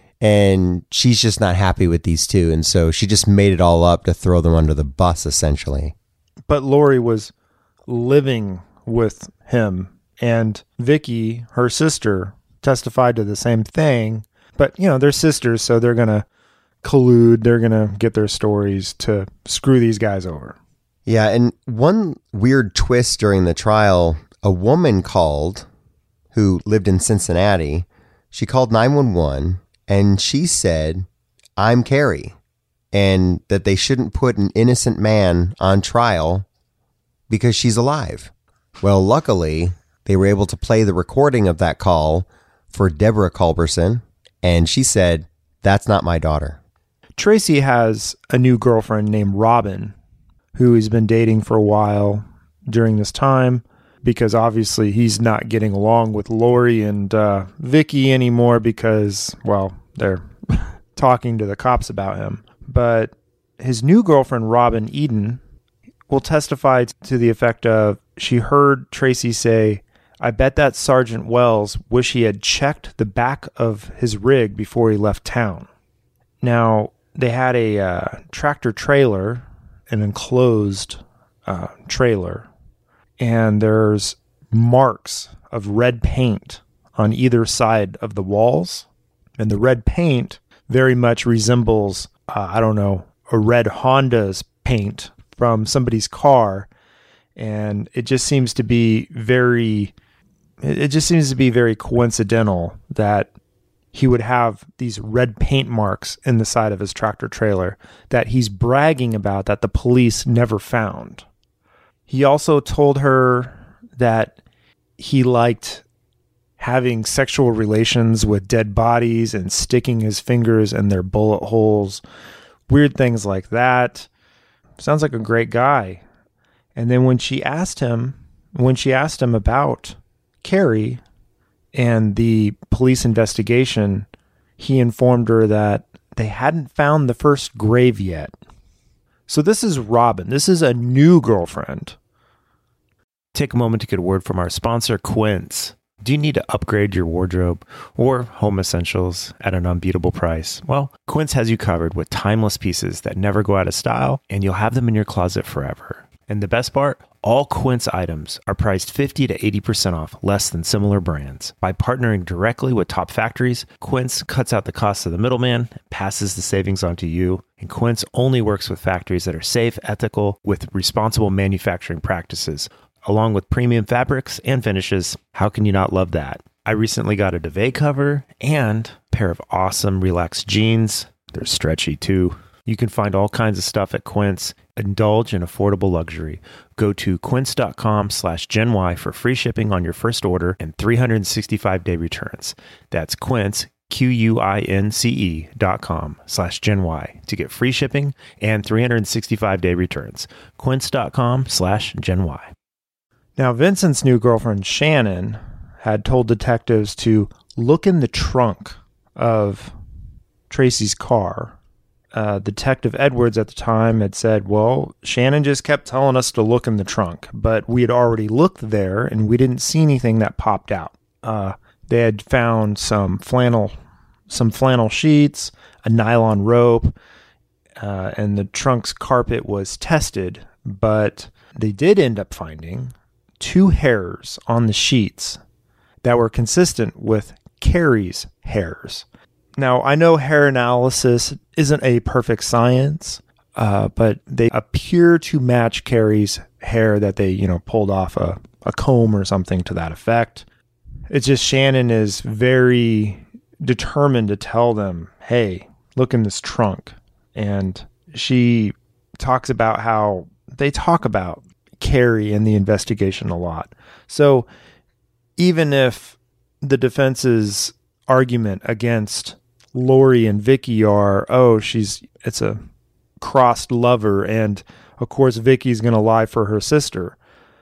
and she's just not happy with these two. And so she just made it all up to throw them under the bus, essentially. But Lori was living with him, and Vicky, her sister, testified to the same thing. But, you know, they're sisters, so they're going to collude. They're going to get their stories to screw these guys over. Yeah, and one weird twist during the trial, a woman called who lived in Cincinnati. She called nine one one, and she said, "I'm Carrie," and that they shouldn't put an innocent man on trial because she's alive. Well, luckily, they were able to play the recording of that call for Deborah Culberson, and she said, "That's not my daughter." Tracy has a new girlfriend named Robin, who he's been dating for a while during this time, because obviously he's not getting along with Lori and uh, Vicky anymore because, well, they're talking to the cops about him. But his new girlfriend, Robin Eden, will testify to the effect of, she heard Tracy say, "I bet that Sergeant Wells wish he had checked the back of his rig before he left town." Now, they had a uh, tractor trailer, an enclosed uh, trailer, and there's marks of red paint on either side of the walls. And the red paint very much resembles, uh, I don't know, a red Honda's paint from somebody's car. And it just seems to be very, it just seems to be very coincidental that he would have these red paint marks in the side of his tractor trailer that he's bragging about that the police never found. He also told her that he liked having sexual relations with dead bodies and sticking his fingers in their bullet holes, weird things like that. Sounds like a great guy. And then when she asked him, when she asked him about Carrie and the police investigation, he informed her that they hadn't found the first grave yet. So this is Robin. This is a new girlfriend Take a moment to get a word from our sponsor, Quince. Do you need to upgrade your wardrobe or home essentials at an unbeatable price? Well, Quince has you covered with timeless pieces that never go out of style, and you'll have them in your closet forever. And the best part? All Quince items are priced fifty to eighty percent off less than similar brands. By partnering directly with top factories, Quince cuts out the cost of the middleman and passes the savings on to you. And Quince only works with factories that are safe, ethical, with responsible manufacturing practices. Along with premium fabrics and finishes, how can you not love that? I recently got a duvet cover and a pair of awesome relaxed jeans. They're stretchy too. You can find all kinds of stuff at Quince. Indulge in affordable luxury. Go to quince.com slash Gen Y for free shipping on your first order and three hundred sixty-five day returns. That's Quince, Q U I N C E dot com slash Gen Y to get free shipping and three hundred sixty-five day returns. Quince.com slash Gen Y. Now, Vincent's new girlfriend, Shannon, had told detectives to look in the trunk of Tracy's car. Uh, Detective Edwards at the time had said, well, Shannon just kept telling us to look in the trunk, but we had already looked there and we didn't see anything that popped out. Uh, they had found some flannel, some flannel sheets, a nylon rope, uh, and the trunk's carpet was tested, but they did end up finding two hairs on the sheets that were consistent with Carrie's hairs. Now, I know hair analysis isn't a perfect science, uh, but they appear to match Carrie's hair that they, you know, pulled off a, a comb or something to that effect. It's just Shannon is very determined to tell them, hey, look in this trunk. And she talks about how they talk about Carrie in the investigation a lot. So even if the defense's argument against Lori and Vicky are, oh, she's it's a crossed lover, and of course Vicky's going to lie for her sister.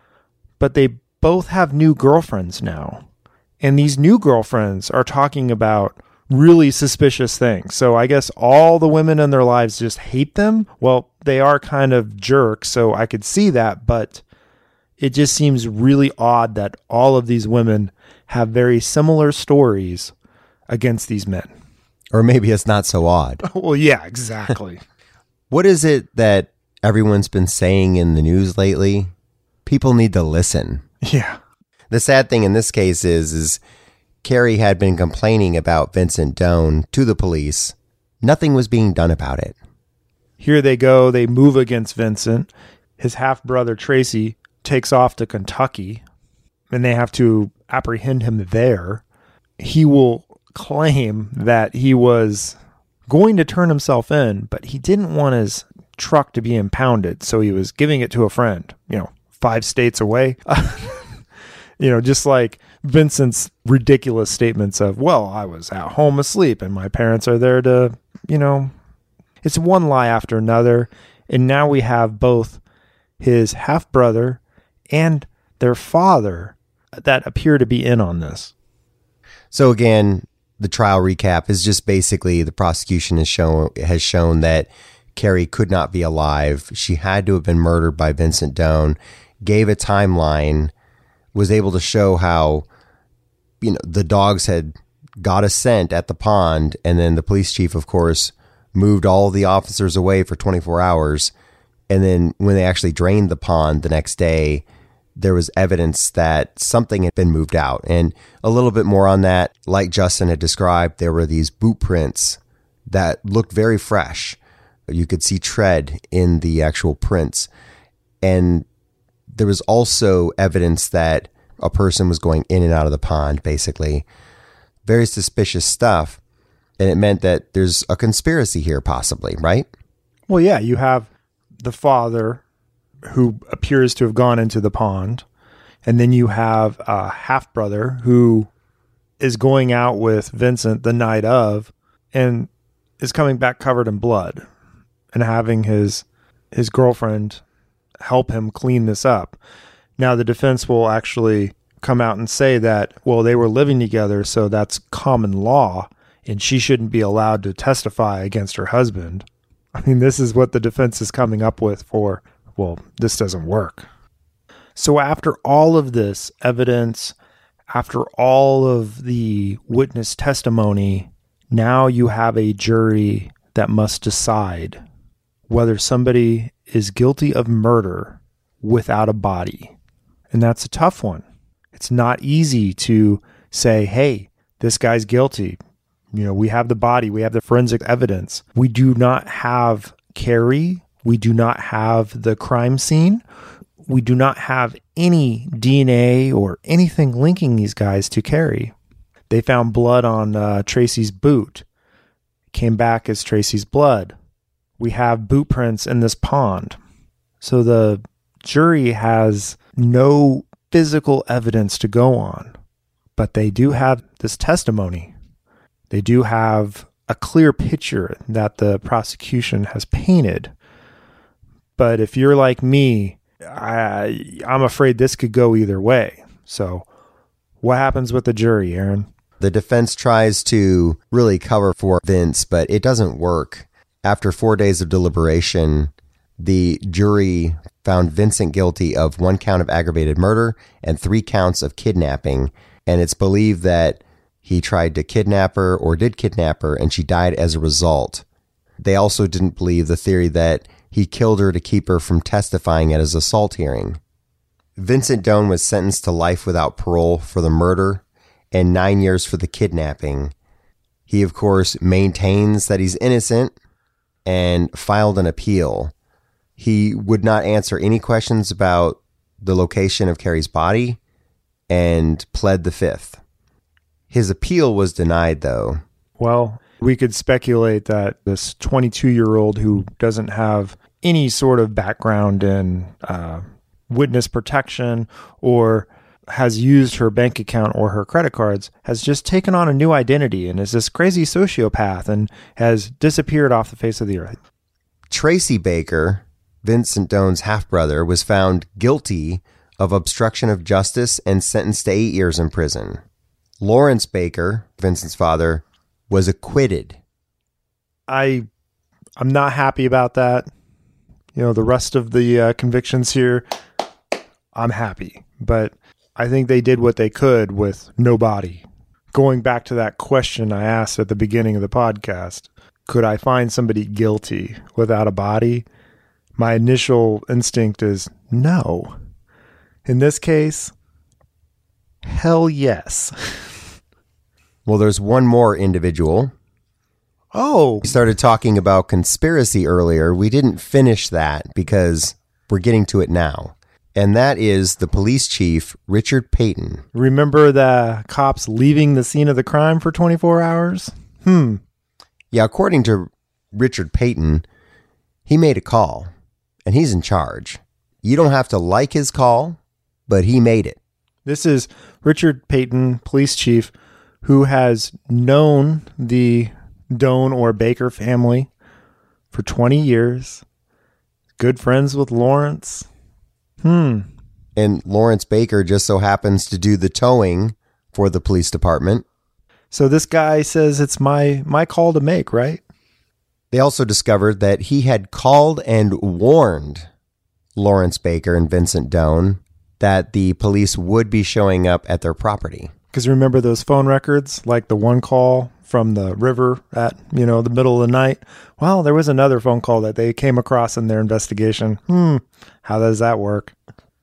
But they both have new girlfriends now. And these new girlfriends are talking about really suspicious things. So I guess all the women in their lives just hate them. Well, they are kind of jerks, so I could see that, but it just seems really odd that all of these women have very similar stories against these men. Or maybe it's not so odd. Well, yeah, exactly. What is it that everyone's been saying in the news lately? People need to listen. Yeah. The sad thing in this case is, is Carrie had been complaining about Vincent Doan to the police. Nothing was being done about it. Here they go. They move against Vincent. His half-brother, Tracy, takes off to Kentucky, and they have to apprehend him there. He will claim that he was going to turn himself in, but he didn't want his truck to be impounded, so he was giving it to a friend, you know, five states away. You know, just like Vincent's ridiculous statements of, well, I was at home asleep and my parents are there to, you know, it's one lie after another. And now we have both his half-brother and their father that appear to be in on this. So again, the trial recap is just basically the prosecution has shown, has shown that Carrie could not be alive. She had to have been murdered by Vincent Doan, gave a timeline, was able to show how, you know, the dogs had got a scent at the pond, and then the police chief, of course, moved all the officers away for twenty-four hours. And then when they actually drained the pond the next day, there was evidence that something had been moved out. And a little bit more on that, like Justin had described, there were these boot prints that looked very fresh. You could see tread in the actual prints. And there was also evidence that a person was going in and out of the pond, basically. Very suspicious stuff. And it meant that there's a conspiracy here, possibly, right? Well, yeah, you have the father who appears to have gone into the pond. And then you have a half-brother who is going out with Vincent the night of and is coming back covered in blood and having his his girlfriend help him clean this up. Now, the defense will actually come out and say that, well, they were living together, so that's common law, and she shouldn't be allowed to testify against her husband. I mean, this is what the defense is coming up with for, well, this doesn't work. So after all of this evidence, after all of the witness testimony, now you have a jury that must decide whether somebody is guilty of murder without a body. And that's a tough one. It's not easy to say, hey, this guy's guilty. You know, we have the body, we have the forensic evidence. We do not have Carrie. We do not have the crime scene. We do not have any D N A or anything linking these guys to Carrie. They found blood on uh, Tracy's boot. It came back as Tracy's blood. We have boot prints in this pond. So the jury has no physical evidence to go on, but they do have this testimony. They do have a clear picture that the prosecution has painted. But if you're like me, I, I'm afraid this could go either way. So what happens with the jury, Aaron? The defense tries to really cover for Vince, but it doesn't work. After four days of deliberation, the jury found Vincent guilty of one count of aggravated murder and three counts of kidnapping. And it's believed that he tried to kidnap her or did kidnap her, and she died as a result. They also didn't believe the theory that he killed her to keep her from testifying at his assault hearing. Vincent Doan was sentenced to life without parole for the murder and nine years for the kidnapping. He, of course, maintains that he's innocent and filed an appeal. He would not answer any questions about the location of Carrie's body and pled the fifth. His appeal was denied, though. Well, we could speculate that this twenty-two-year-old who doesn't have any sort of background in uh, witness protection or has used her bank account or her credit cards has just taken on a new identity and is this crazy sociopath and has disappeared off the face of the earth. Tracy Baker, Vincent Doan's half-brother, was found guilty of obstruction of justice and sentenced to eight years in prison. Lawrence Baker, Vincent's father, was acquitted. I, I'm not happy about that. You know, the rest of the uh, convictions here, I'm happy. But I think they did what they could with no body. Going back to that question I asked at the beginning of the podcast, could I find somebody guilty without a body? My initial instinct is no. In this case, hell yes. Well, there's one more individual. Oh. We started talking about conspiracy earlier. We didn't finish that because we're getting to it now. And that is the police chief, Richard Payton. Remember the cops leaving the scene of the crime for twenty-four hours? Hmm. Yeah, according to Richard Payton, he made a call, and he's in charge. You don't have to like his call, but he made it. This is Richard Payton, police chief, who has known the Doan or Baker family for twenty years. Good friends with Lawrence. Hmm. And Lawrence Baker just so happens to do the towing for the police department. So this guy says it's my my call to make, right? They also discovered that he had called and warned Lawrence Baker and Vincent Doan that the police would be showing up at their property. Because remember those phone records, like the one call from the river at, you know, the middle of the night? Well, there was another phone call that they came across in their investigation. Hmm. How does that work?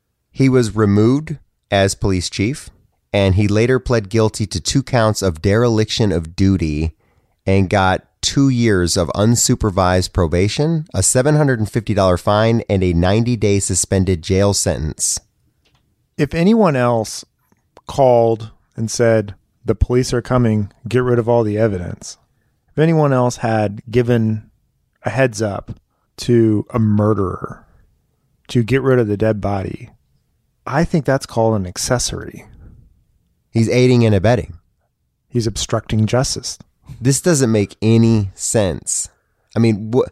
He was removed as police chief, and he later pled guilty to two counts of dereliction of duty and got two years of unsupervised probation, a seven hundred fifty dollars fine, and a ninety-day suspended jail sentence. If anyone else called and said, the police are coming, get rid of all the evidence. If anyone else had given a heads up to a murderer to get rid of the dead body, I think that's called an accessory. He's aiding and abetting. He's obstructing justice. This doesn't make any sense. I mean, what,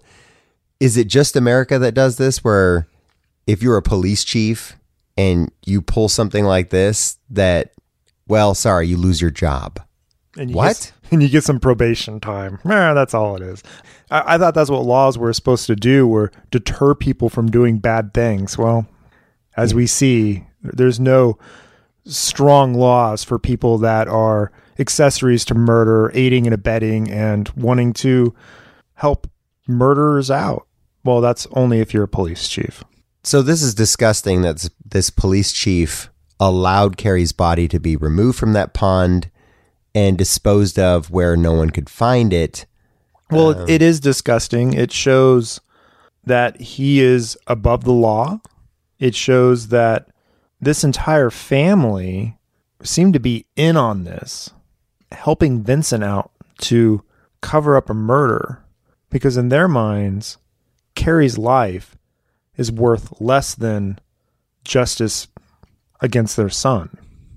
is it just America that does this, where if you're a police chief and you pull something like this, that, well, sorry, you lose your job? And you what? Get, and you get some probation time. Eh, that's all it is. I, I thought that's what laws were supposed to do, were deter people from doing bad things. Well, as we see, There's no strong laws for people that are accessories to murder, aiding and abetting, and wanting to help murderers out. Well, that's only if you're a police chief. So this is disgusting that this police chief allowed Carrie's body to be removed from that pond and disposed of where no one could find it. Well, um, it is disgusting. It shows that he is above the law. It shows that this entire family seemed to be in on this, helping Vincent out to cover up a murder, because in their minds, Carrie's life is worth less than justice against their son.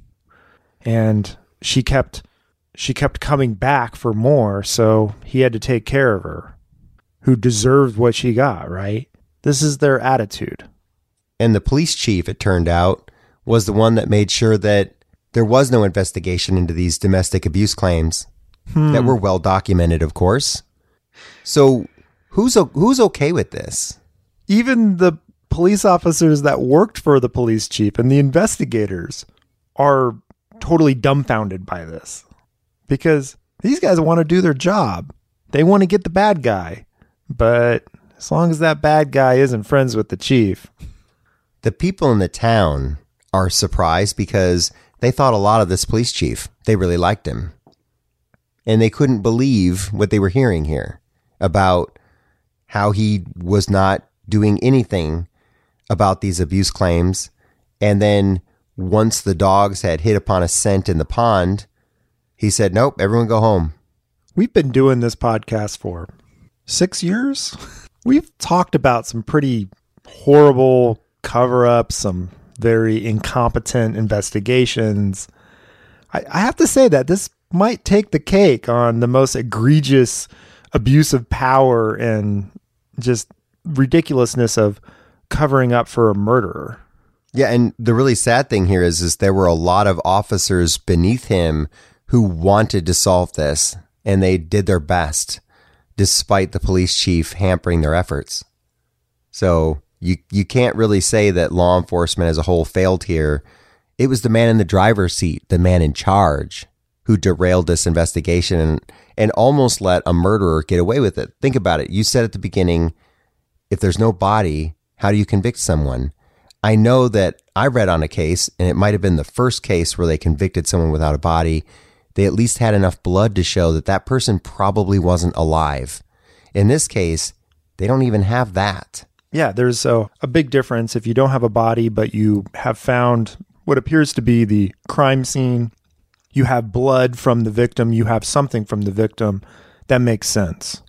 And she kept she kept coming back for more, so he had to take care of her, who deserved what she got, right? This is their attitude. And the police chief, it turned out, was the one that made sure that there was no investigation into these domestic abuse claims hmm. that were well documented, of course. So who's who's okay with this? Even the police officers that worked for the police chief and the investigators are totally dumbfounded by this, because these guys want to do their job. They want to get the bad guy. But as long as that bad guy isn't friends with the chief. The people in the town are surprised because they thought a lot of this police chief. They really liked him. And they couldn't believe what they were hearing here about how he was not doing anything about these abuse claims. And then once the dogs had hit upon a scent in the pond, he said, nope, everyone go home. We've been doing this podcast for six years. We've talked about some pretty horrible cover-ups, some very incompetent investigations. I, I have to say that this might take the cake on the most egregious abuse of power and just ridiculousness of covering up for a murderer. Yeah, and the really sad thing here is, is there were a lot of officers beneath him who wanted to solve this, and they did their best, despite the police chief hampering their efforts. So you you can't really say that law enforcement as a whole failed here. It was the man in the driver's seat, the man in charge, who derailed this investigation and, and almost let a murderer get away with it. Think about it. You said at the beginning, if there's no body, how do you convict someone? I know that I read on a case, and it might have been the first case where they convicted someone without a body. They at least had enough blood to show that that person probably wasn't alive. In this case, they don't even have that. Yeah, there's a, a big difference if you don't have a body, but you have found what appears to be the crime scene. You have blood from the victim. You have something from the victim. That makes sense.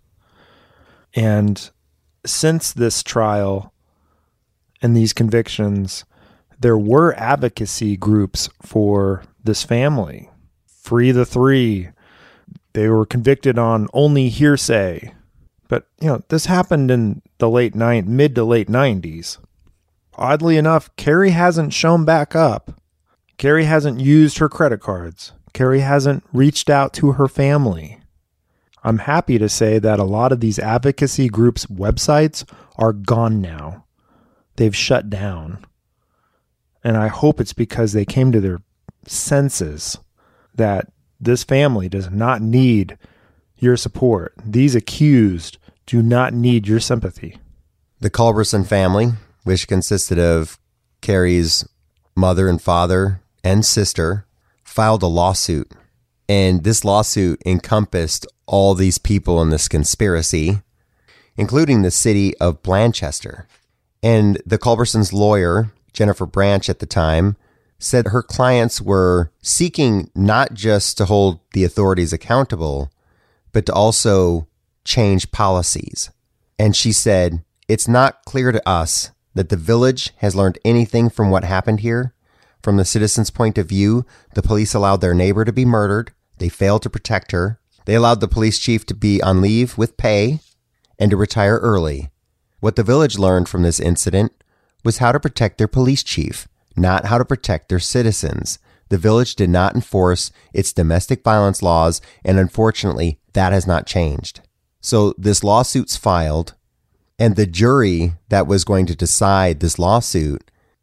And since this trial and these convictions, there were advocacy groups for this family. Free the Three. They were convicted on only hearsay. But, you know, this happened in the late nine, mid to late nineties. Oddly enough, Carrie hasn't shown back up. Carrie hasn't used her credit cards. Carrie hasn't reached out to her family. I'm happy to say that a lot of these advocacy groups' websites are gone now. They've shut down. And I hope it's because they came to their senses that this family does not need your support. These accused do not need your sympathy. The Culberson family, which consisted of Carrie's mother and father and sister, filed a lawsuit. And this lawsuit encompassed all these people in this conspiracy, including the city of Blanchester. And the Culbersons' lawyer, Jennifer Branch at the time, said her clients were seeking not just to hold the authorities accountable, but to also change policies. And she said, it's not clear to us that the village has learned anything from what happened here. From the citizens' point of view, the police allowed their neighbor to be murdered. They failed to protect her. They allowed the police chief to be on leave with pay and to retire early. What the village learned from this incident was how to protect their police chief, not how to protect their citizens. The village did not enforce its domestic violence laws, and unfortunately, that has not changed. So this lawsuit's filed, and the jury that was going to decide this lawsuit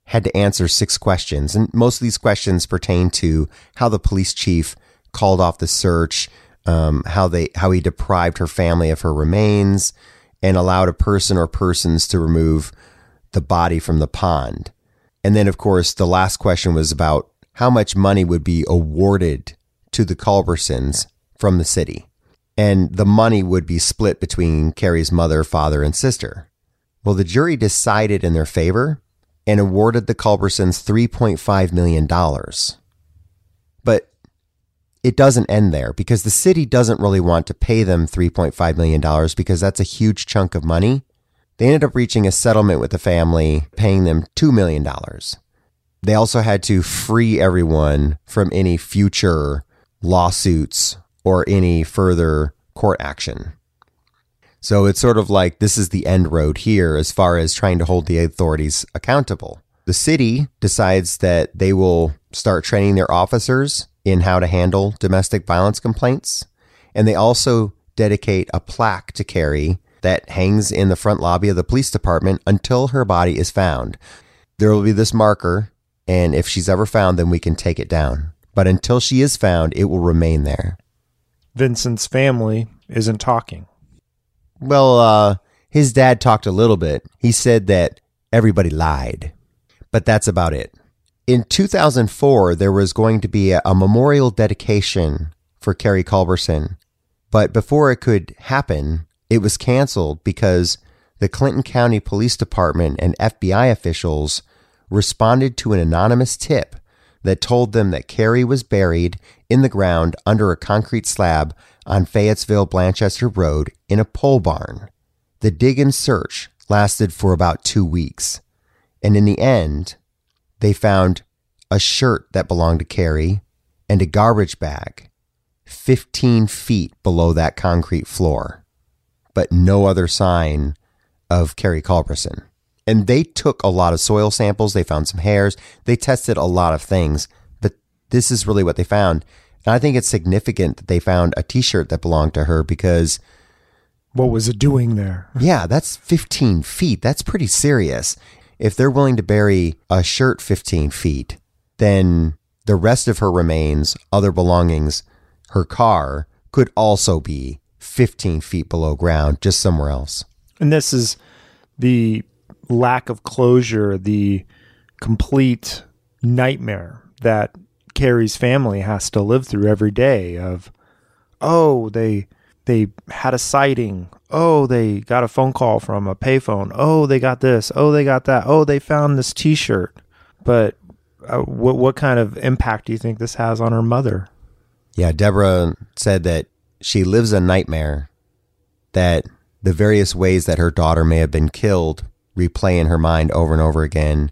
had to answer six questions. And most of these questions pertain to how the police chief called off the search, um, how they how he deprived her family of her remains, and allowed a person or persons to remove the body from the pond. And then, of course, the last question was about how much money would be awarded to the Culbersons from the city. And the money would be split between Carrie's mother, father, and sister. Well, the jury decided in their favor and awarded the Culbersons three point five million dollars. But it doesn't end there, because the city doesn't really want to pay them three point five million dollars because that's a huge chunk of money. They ended up reaching a settlement with the family, paying them two million dollars. They also had to free everyone from any future lawsuits or any further court action. So it's sort of like this is the end road here as far as trying to hold the authorities accountable. The city decides that they will start training their officers in how to handle domestic violence complaints. And they also dedicate a plaque to Carrie that hangs in the front lobby of the police department until her body is found. There will be this marker, and if she's ever found, then we can take it down. But until she is found, it will remain there. Vincent's family isn't talking. Well, uh, his dad talked a little bit. He said that everybody lied, but that's about it. In two thousand four, there was going to be a, a memorial dedication for Carrie Culberson, but before it could happen, it was canceled because the Clinton County Police Department and F B I officials responded to an anonymous tip that told them that Carrie was buried in the ground under a concrete slab on Fayetteville-Blanchester Road in a pole barn. The dig and search lasted for about two weeks, and in the end, they found a shirt that belonged to Carrie and a garbage bag fifteen feet below that concrete floor, but no other sign of Carrie Culberson. And they took a lot of soil samples. They found some hairs. They tested a lot of things, but this is really what they found. And I think it's significant that they found a t-shirt that belonged to her because... What was it doing there? Yeah, that's fifteen feet. That's pretty serious. If they're willing to bury a shirt fifteen feet, then the rest of her remains, other belongings, her car, could also be fifteen feet below ground, just somewhere else. And this is the lack of closure, the complete nightmare that Carrie's family has to live through every day of, oh, they they had a sighting. Oh, they got a phone call from a payphone. Oh, they got this. Oh, they got that. Oh, they found this t-shirt. But uh, what what kind of impact do you think this has on her mother? Yeah, Deborah said that she lives a nightmare, that the various ways that her daughter may have been killed replay in her mind over and over again.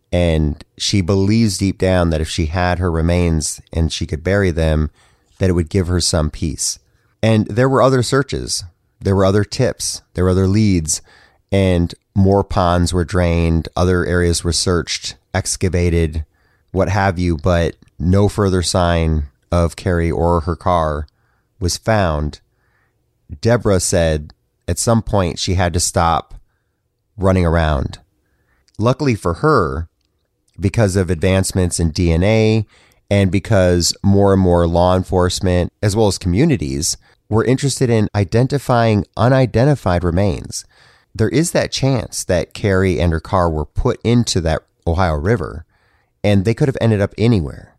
And she believes deep down that if she had her remains and she could bury them, that it would give her some peace. And there were other searches. There were other tips. There were other leads. And more ponds were drained. Other areas were searched, excavated, what have you. But no further sign of Carrie or her car was found. Deborah said at some point she had to stop running around. Luckily for her, because of advancements in D N A and because more and more law enforcement, as well as communities, were interested in identifying unidentified remains, there is that chance that Carrie and her car were put into that Ohio River, and they could have ended up anywhere.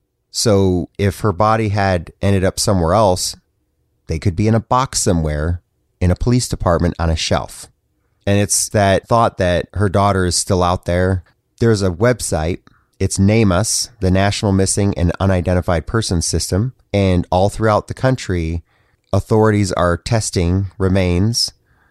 So if her body had ended up somewhere else, they could be in a box somewhere in a police department on a shelf. And it's that thought that her daughter is still out there. There's a website. It's NamUs, the National Missing and Unidentified Persons System. And all throughout the country, authorities are testing remains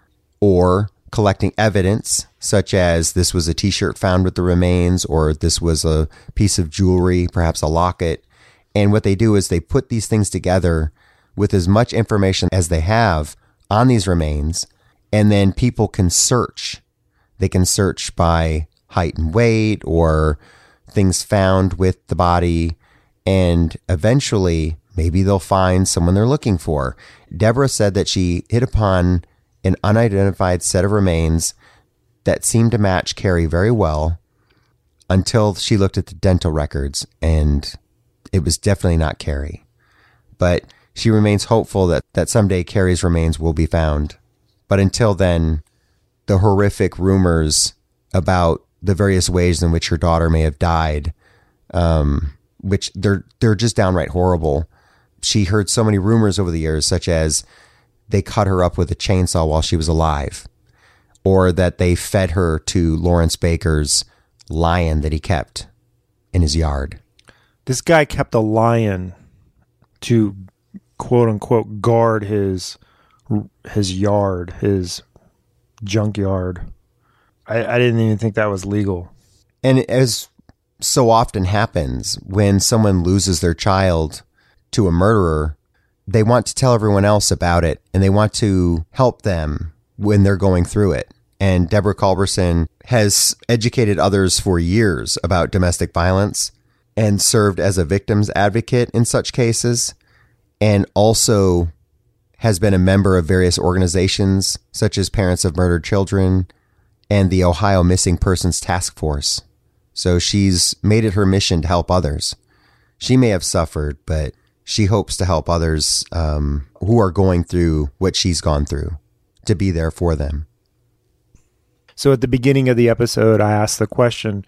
or collecting evidence, such as this was a t-shirt found with the remains, or this was a piece of jewelry, perhaps a locket. And what they do is they put these things together with as much information as they have on these remains, and then people can search. They can search by height and weight or things found with the body, and eventually maybe they'll find someone they're looking for. Deborah said that she hit upon an unidentified set of remains that seemed to match Carrie very well. until she looked at the dental records, and it was definitely not Carrie. But she remains hopeful that, that someday Carrie's remains will be found. But until then, the horrific rumors about the various ways in which her daughter may have died, um, which they're they're just downright horrible. She heard so many rumors over the years, such as they cut her up with a chainsaw while she was alive, or that they fed her to Lawrence Baker's lion that he kept in his yard. This guy kept a lion to, quote unquote, guard his his yard, his junkyard. I, I didn't even think that was legal. And as so often happens, when someone loses their child to a murderer, they want to tell everyone else about it, and they want to help them when they're going through it. And Deborah Culberson has educated others for years about domestic violence and served as a victim's advocate in such cases, and also has been a member of various organizations such as Parents of Murdered Children and the Ohio Missing Persons Task Force. So she's made it her mission to help others. She may have suffered, but she hopes to help others um, who are going through what she's gone through, to be there for them. So at the beginning of the episode, I asked the question,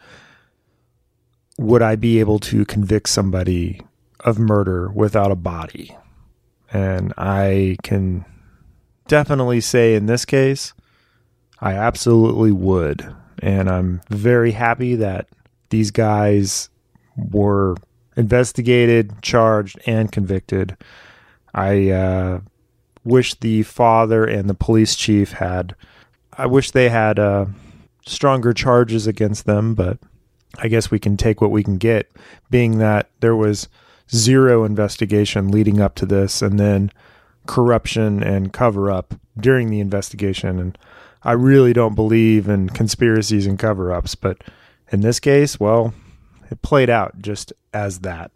would I be able to convict somebody of murder without a body? And I can definitely say in this case, I absolutely would. And I'm very happy that these guys were investigated, charged, and convicted. I uh, wish the father and the police chief had, I wish they had uh, stronger charges against them, but I guess we can take what we can get, being that there was zero investigation leading up to this, and then corruption and cover-up during the investigation. And I really don't believe in conspiracies and cover-ups, but in this case, well, it played out just as that.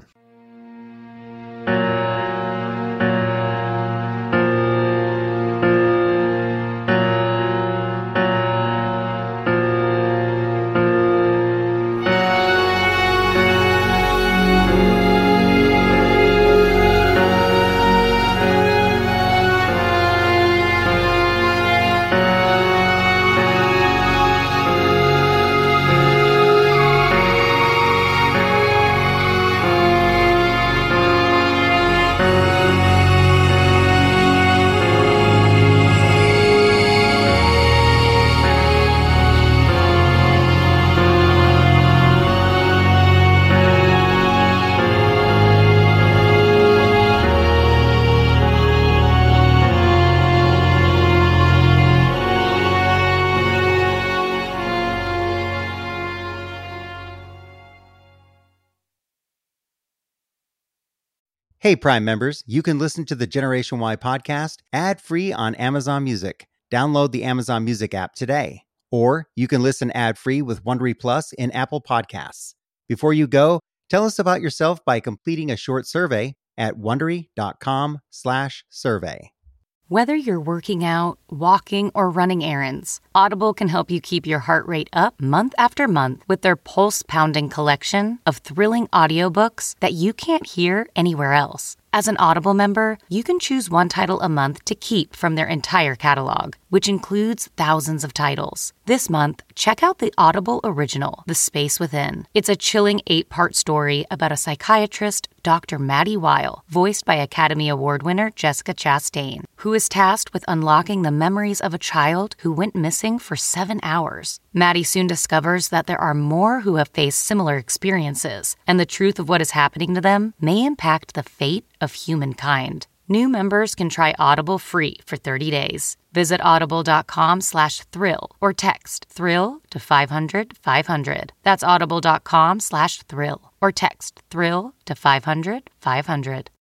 Hey, Prime members, you can listen to the Generation Y podcast ad-free on Amazon Music. Download the Amazon Music app today. Or you can listen ad-free with Wondery Plus in Apple Podcasts. Before you go, tell us about yourself by completing a short survey at Wondery.com slash survey. Whether you're working out, walking, or running errands, Audible can help you keep your heart rate up month after month with their pulse-pounding collection of thrilling audiobooks that you can't hear anywhere else. As an Audible member, you can choose one title a month to keep from their entire catalog, which includes thousands of titles. This month, check out the Audible original, The Space Within. It's a chilling eight-part story about a psychiatrist, Doctor Maddie Weil, voiced by Academy Award winner Jessica Chastain, who is tasked with unlocking the memories of a child who went missing for seven hours. Maddie soon discovers that there are more who have faced similar experiences, and the truth of what is happening to them may impact the fate of humankind. New members can try Audible free for thirty days. Visit audible.com slash thrill or text thrill to five hundred five hundred. That's audible.com slash thrill or text thrill to five hundred five hundred.